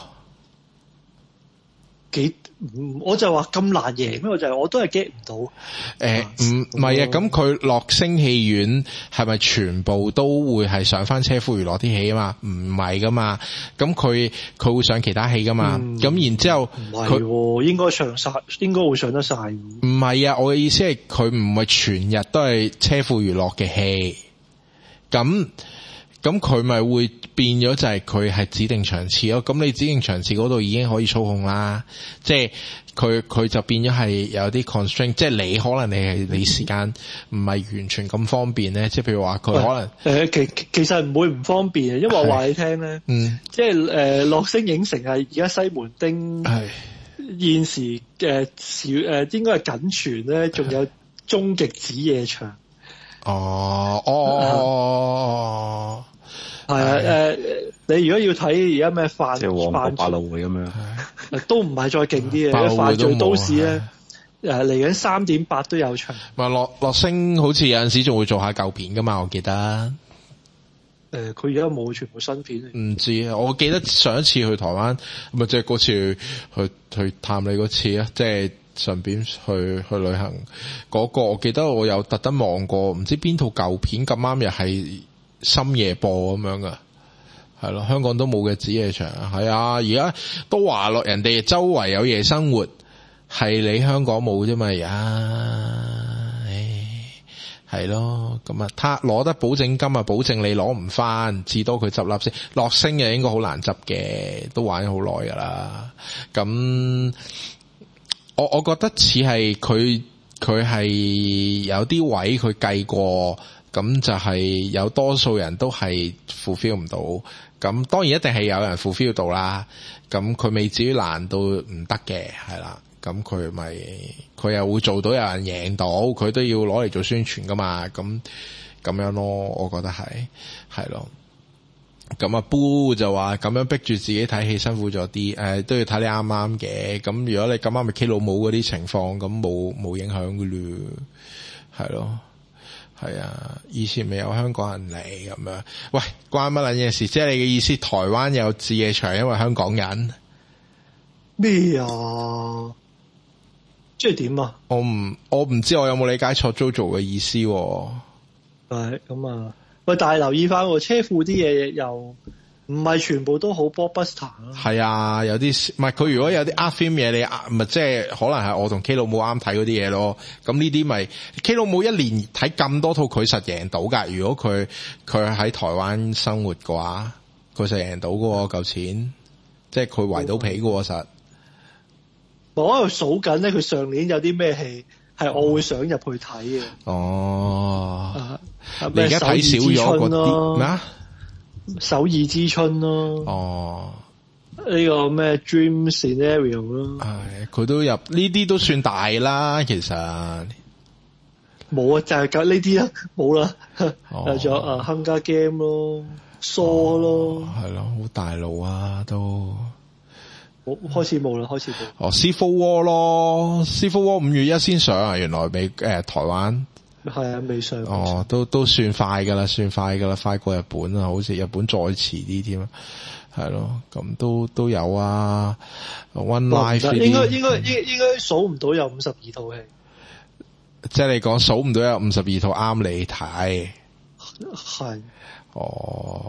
幾，我就話咁難贏咩？我就係我都係 get 唔到。誒、 呃，唔唔係啊，咁佢樂星戲院係咪全部都會係上翻車夫娛樂啲戲啊嘛？唔係噶嘛，咁佢佢會上其他戲噶嘛？咁、嗯、然之後佢應該上晒，應該會上得晒。 唔係啊，我嘅意思係佢唔係全日都係車夫娛樂嘅戲，咁。咁佢咪會變咗就係佢係指定場次咯，咁你指定場次嗰度已經可以操控啦，即係佢佢就變咗係有啲 constraint， 即係你可能你係你時間唔係完全咁方便咧，即係譬如話佢可能誒其其實唔會唔方便，因為我話你聽咧，嗯，即係誒樂星影城係而家西門町係現時嘅小誒應該係僅存咧，仲有終極子夜場。 哦哦。 係啊，誒、呃，你如果要睇而家咩犯即係旺角百老匯咁樣， 都唔係再勁啲嘅犯罪都市咧，誒嚟緊三點八都有場。 咪樂樂星好似有陣時仲會做下舊片噶嘛，我記得。 誒、 誒，佢而家冇全部新片。 唔知啊，我記得上一次去台灣，咪即係嗰次去去探你嗰次啊，即係順便去去旅行嗰個，我記得我有特登望過，唔知邊套舊片咁啱又係深夜播咁樣噶，係咯，香港都冇嘅子夜場，係啊，而家都話落人哋周圍有夜生活，係你香港冇啫嘛，而家，唉，係咯，咁啊，他攞得保證金啊，保證你攞唔翻，至多佢執笠先。樂聲嘅應該好難執嘅，都玩咗好耐噶啦。咁我我覺得似係佢佢係有啲位佢計過，咁就係有多數人都係 fulfill 唔到。咁當然一定係有人 fulfill 到啦。咁佢未至於難到唔得嘅，係啦。咁佢咪佢又會做到有人贏到，佢都要攞嚟做宣傳噶嘛，咁咁樣咯，我覺得係係咯。咁啊 Boo 就話咁樣逼住自己睇戲辛苦咗啲，誒、呃、都要睇你啱啱嘅。咁如果你咁啱咪 K 老母嗰啲情況，咁冇冇影響噶咯，係咯，係啊。以前未有香港人嚟咁樣，喂，關乜撚嘢事？即係你嘅意思，台灣有子夜場，因為香港人咩啊？即係點啊？ 我唔我唔知我有冇理解錯 JoJo 嘅意思。 係咁啊！喂，但係留意翻，車庫啲嘢又唔係全部都好 blockbuster 咯。 係啊，有啲唔係佢如果有啲 art film 嘢，你咪即係可能係我同 K 老母啱睇嗰啲嘢咯。咁呢啲咪 K 老母一年睇咁多套，佢實贏到噶。如果佢佢喺台灣生活嘅話，佢實贏到嘅嚿錢，即係佢圍到皮嘅實。 我喺度數緊咧，佢上年有啲咩戲係我會想入去睇嘅。 哦， 啊、 你而家睇少咗嗰啲咩啊？ 首爾之春咯。 哦， 呢個咩 Dream Scenario 咯。 係，佢都入呢啲都算大啦，其實。 冇啊，就係搞呢啲啦，冇啦。有咗啊，Hunger Game 咯 ，Saw 咯。係咯，好大路啊都。 開始冇啦，開始冇。 哦 Civil War 咯 Civil War 五月一先上啊，原來未誒、呃、台灣係啊，未上。 哦，都都算快噶啦，算快噶啦，快過日本啊，好似日本再遲啲添啊，係咯，咁都都有啊。One Life 應該應該應應該數唔到有五十二套戲， 即係你講數唔到有五十二套啱你睇， 係哦，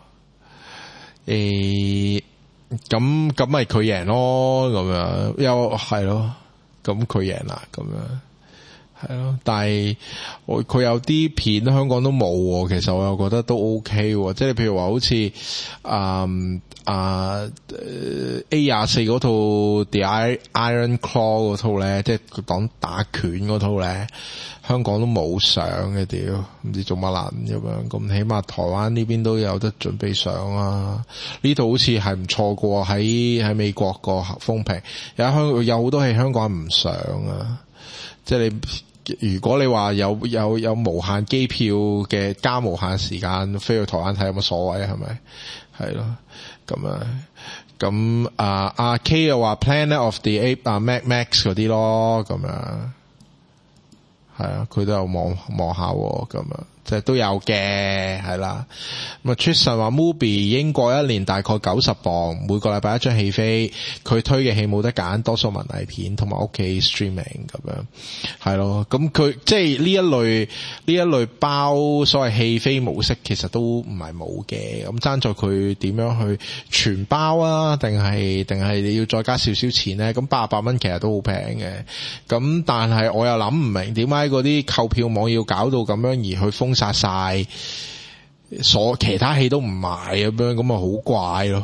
誒。咁咁咪佢贏咯，咁樣又係咯，咁佢贏啦，咁樣係咯。但係我佢有啲片香港都冇，其實我又覺得都 OK，即係你譬如話好似啊啊 A 廿四嗰套 The Iron Claw 嗰套咧，即係佢講打拳嗰套咧。香港都冇上嘅，屌唔知做乜爛咁樣，咁起碼台灣呢邊都有得準備上啊！呢度好似係唔錯嘅，喺喺美國個風評，有香有好多係香港唔上啊！即係你如果你話有有有無限機票嘅加無限時間飛去台灣睇有乜所謂啊？係咪？係咯，咁啊，咁啊阿 K 又話 Planet of the Apes 啊 Mad Max 嗰啲咯，咁樣。係啊，佢都有望望下咁樣，即係都有嘅，係啦。咁啊，Tristan 話 Movie 英國一年大概九十磅，每個禮拜一張戲飛。佢推嘅戲冇得揀，多數文藝片同埋屋企 streaming 咁樣，係咯。咁佢即係呢一類呢一類包所謂戲飛模式，其實都唔係冇嘅。咁爭在佢點樣去全包啊？定係定係你要再加少少錢咧？咁八十八蚊其實都好平嘅。咁但係我又諗唔明點解嗰啲購票網要搞到咁樣而去封殺晒所其他戲都唔賣咁樣，咁啊好怪咯，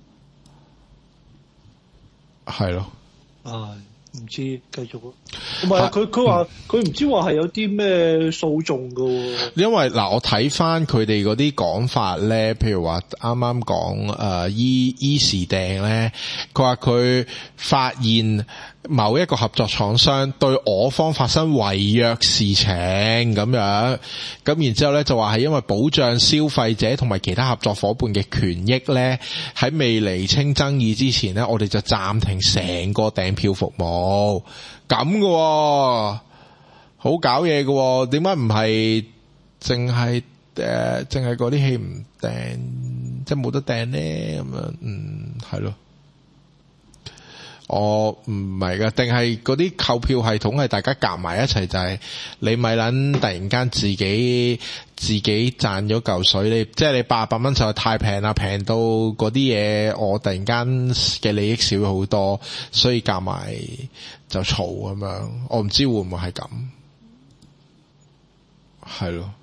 係咯。 唉，唔知繼續咯。唔係佢佢話佢唔知話係有啲咩訴訟噶。因為嗱，我睇翻佢哋嗰啲講法咧，譬如話啱啱講誒伊伊時訂咧，佢話佢發現某一個合作廠商對我方發生違約事情咁樣，咁然之後咧就話係因為保障消費者同埋其他合作伙伴嘅權益咧，喺未釐清爭議之前咧，我哋就暫停成個訂票服務。咁嘅，好搞嘢嘅，點解唔係淨係誒淨係嗰啲戲唔訂，即係冇得訂咧咁樣，嗯係咯。我唔係噶，定係嗰啲購票系統係大家夾埋一齊，就係、是、你咪撚突然間自己自己賺咗嚿水，你即係你八百蚊就太平啦，平到嗰啲嘢我突然間嘅利益少咗好多，所以夾埋就嘈咁樣。我唔知會唔會係咁，係咯，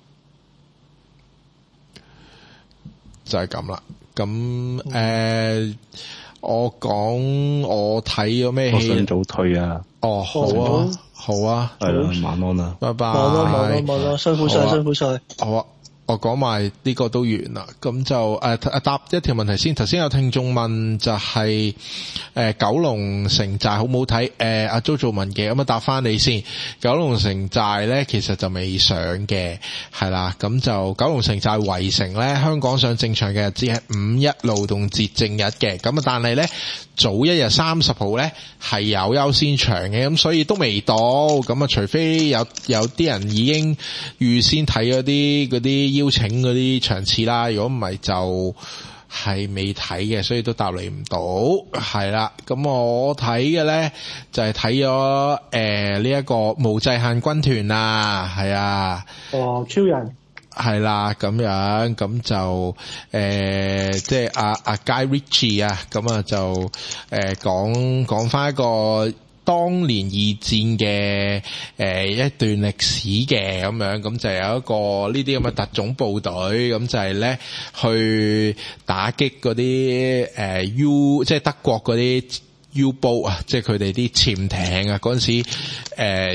就係咁啦。咁誒。嗯呃我講我睇咗咩戲？ 我想早退啊！ 哦，好啊，好啊， 係啦，晚安啦， 拜拜， 晚安，晚安，晚安，辛苦晒，辛苦晒。 好啊，我講埋呢個都完啦，咁就誒誒答一條問題先。頭先有聽眾問就係、是、誒、呃、九龍城寨好唔好睇？誒阿 JoJo 問嘅，咁啊答翻你先。九龍城寨咧其實就未上嘅，係啦，咁就九龍城寨圍城咧，香港上正場嘅日子係五一勞動節正日嘅，咁啊但係咧早一日三十號咧係有優先場嘅，咁所以都未到，咁啊除非有有啲人已經預先睇嗰啲嗰啲邀請嗰啲場次啦，如果唔係就係未睇嘅，所以都答你唔到，係啦。咁我睇嘅咧就係睇咗誒呢一個無制限軍團啊，係啊， 哦超人係啦，咁樣咁就誒、呃、即係阿阿 Guy Ritchie 啊，咁啊就誒、呃、講講翻一個當年二戰嘅誒、呃、一段歷史嘅咁樣，咁就有一個呢啲咁嘅特種部隊，咁就係咧去打擊嗰啲誒 U， 即係德國嗰啲 U-boat 啊，即係佢哋啲潛艇啊，嗰陣時誒、呃、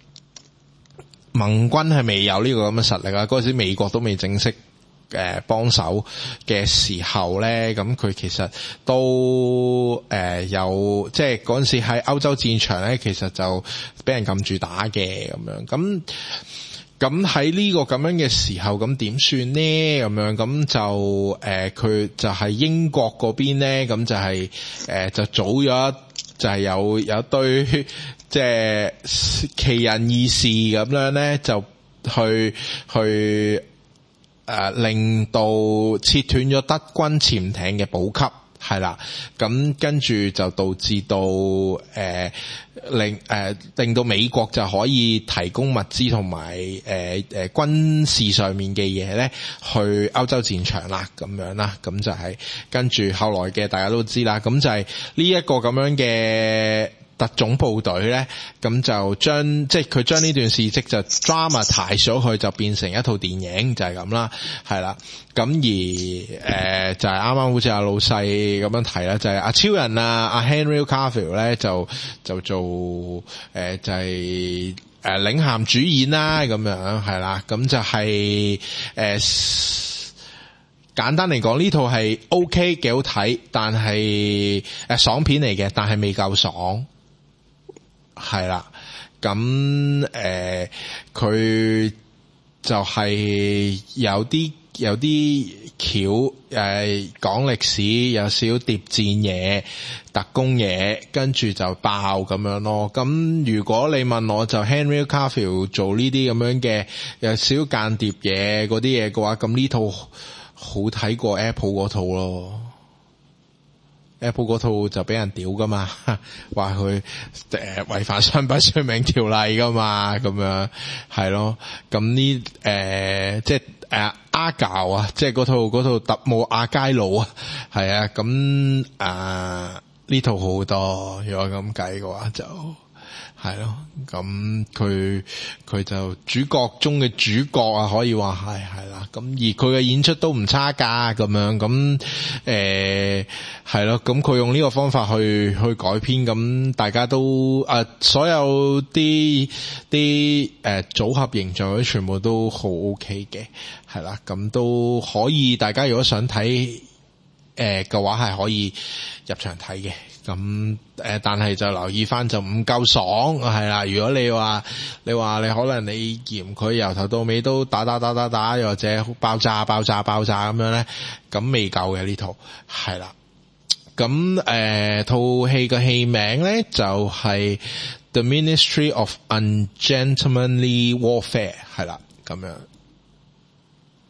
盟軍係未有呢個咁嘅實力啊，嗰陣時美國都未正式誒幫手嘅時候咧，咁佢其實都誒、呃、有，即係嗰陣時喺歐洲戰場咧，其實就俾人撳住打嘅咁樣。咁咁喺呢個咁樣嘅時候，咁點算呢？咁樣咁就誒佢、呃、就係英國嗰邊咧，咁就係、是、誒、呃、就組咗，就係有有一堆即係奇人異事咁樣咧，就去去。誒、呃，令到切斷咗德軍潛艇嘅補給，係啦，咁跟住就導致到誒、呃、令誒、呃、令到美國就可以提供物資同埋誒誒軍事上面嘅嘢咧，去歐洲戰場啦，咁樣啦，咁就係、是、跟住後來嘅大家都知啦，咁就係呢一個咁樣嘅特種部隊咧，咁就將即係佢將呢段事蹟就 dramatize 咗佢，就變成一套電影，就係咁啦，係啦。咁而誒、呃、就係啱啱好似阿老細咁樣提啦，就係、是、阿超人啊，阿 Henry Cavill 咧就就做誒、呃、就係、是、誒、呃、領銜主演啦，咁樣係啦。咁就係、是、誒、呃、簡單嚟講，呢套係 OK 幾好睇，但係誒、呃、爽片嚟嘅，但係未夠爽。係啦，咁誒，佢、呃、就係有啲有啲橋誒，講、呃、歷史，有少少諜戰嘢、特工嘢，跟住就爆咁樣咯。咁如果你問我就 Henry Cavill 做呢啲咁樣嘅有少少間諜嘢嗰啲嘢嘅話，咁呢套好睇過 Apple 嗰套咯。Apple 嗰套就俾人屌噶嘛，話佢誒違反商品說明條例噶嘛，咁樣係咯。咁呢誒即係誒阿膠啊，即係嗰套嗰套特務阿佳佬啊，係啊。咁啊呢套好多，如果咁計嘅話就係咯。咁佢佢就主角中嘅主角啊，可以話係係啦。咁而佢嘅演出都唔差噶，咁樣咁誒係咯。咁佢用呢個方法去去改編，咁大家都誒、呃、所有啲啲誒組合形象全部都好 OK 嘅，係啦。咁都可以，大家如果想睇誒嘅話，係可以入場睇嘅。咁誒、呃，但係就留意翻就唔夠爽，係啦。如果你話你話你可能你嫌佢由頭到尾都打打打打打，又或者爆炸爆炸爆炸咁樣咧，咁未夠嘅呢套係啦。咁誒套戲嘅戲名咧就係、是、The Ministry of Ungentlemanly Warfare， 係啦咁樣。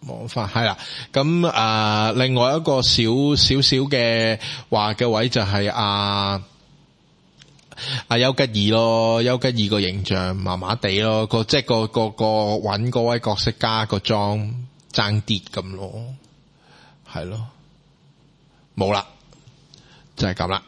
望翻係啦，咁啊、呃，另外一個少少少嘅話嘅位就係阿阿丘吉爾咯，丘吉爾個形象麻麻地咯，個即係個個個搵嗰位角色加個妝爭啲咁咯，係咯，冇啦，就係咁啦。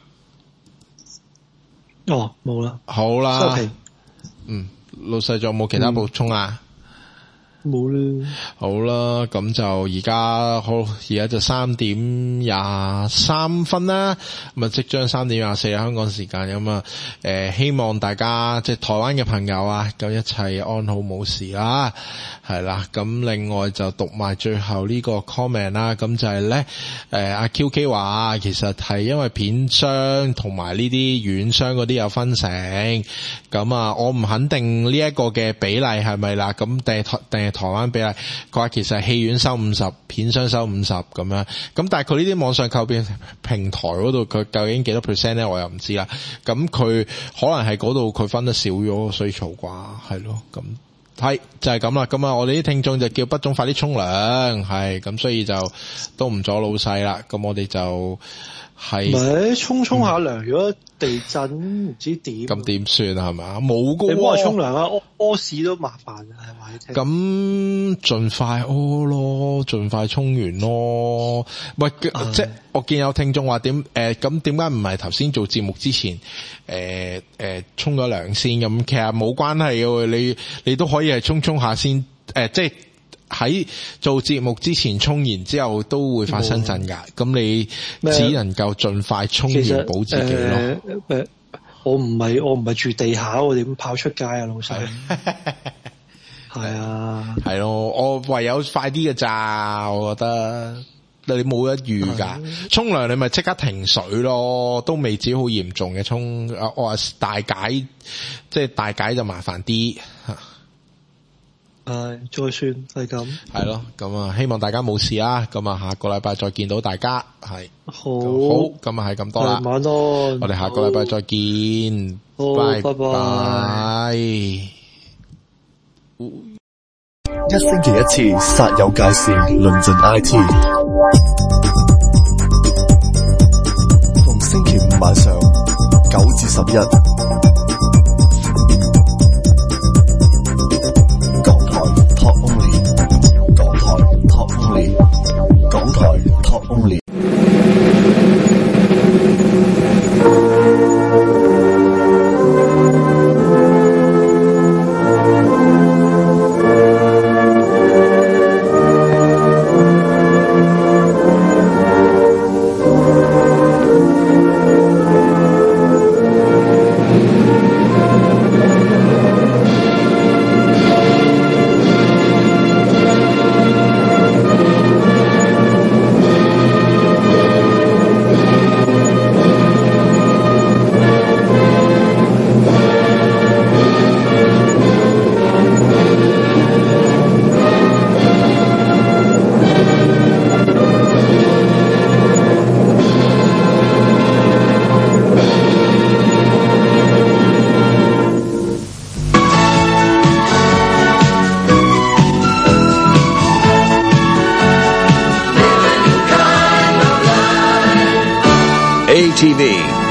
哦，冇啦， 好啦， 收皮。 嗯，老細仲有冇其他補充啊？ 冇啦， 好啦，咁就而家好，而家就三點廿三分啦，咁啊即將三點廿四香港時間咁啊，誒希望大家即係台灣嘅朋友啊，咁一切安好冇事啦，係啦，咁另外就讀埋最後呢個 comment 啦，咁就係咧，誒阿 Q K 話其實係因為片商同埋呢啲院商嗰啲有分成，咁啊我唔肯定呢一個嘅比例係咪啦，咁定係定係台灣比例，佢話其實戲院收五十，片商收五十咁樣，咁但係佢呢啲網上購片平台嗰度，佢究竟幾多 percent 咧？我又唔知啦。咁佢可能係嗰度佢分得少咗，所以嘈啩，係咯。咁係就係咁啦。咁啊，我哋啲聽眾就叫不總快啲沖涼，係咁，所以就都唔阻老細啦。咁我哋就係唔係沖沖下涼，如果地震唔知點， 咁點算係咪？冇噶， 你幫我沖涼啊！屙屙屎都麻煩啊，係咪？ 咁盡快屙咯，盡快沖完咯。喂， 唉即係我見有聽眾話點誒，咁點解唔係頭先做節目之前誒誒沖咗涼先？咁其實冇關係嘅，你你都可以係沖沖下先誒、呃，即係喺做節目之前沖完之後都會發生震噶。咁你只能夠盡快沖完保自己咯。 誒、呃呃，我唔係我唔係住地下，我點跑出街啊，老細？係啊， 係咯，我唯有快啲嘅咋，我覺得你冇得預噶。沖涼你咪即刻停水咯，都未至於好嚴重嘅沖。我話大解，即係大解就麻煩啲。 唉，再算係咁。 係咯，咁啊，希望大家冇事啦。咁啊，下個禮拜再見到大家，係好， 好，咁啊係咁多啦。 晚安， 我哋下個禮拜再見，拜拜拜。 一星期一次殺友界線，論盡 I T。逢星期五晚上九至十一，港台 Talk Only， 港台 Talk Only， 港台 Talk Only。 A T V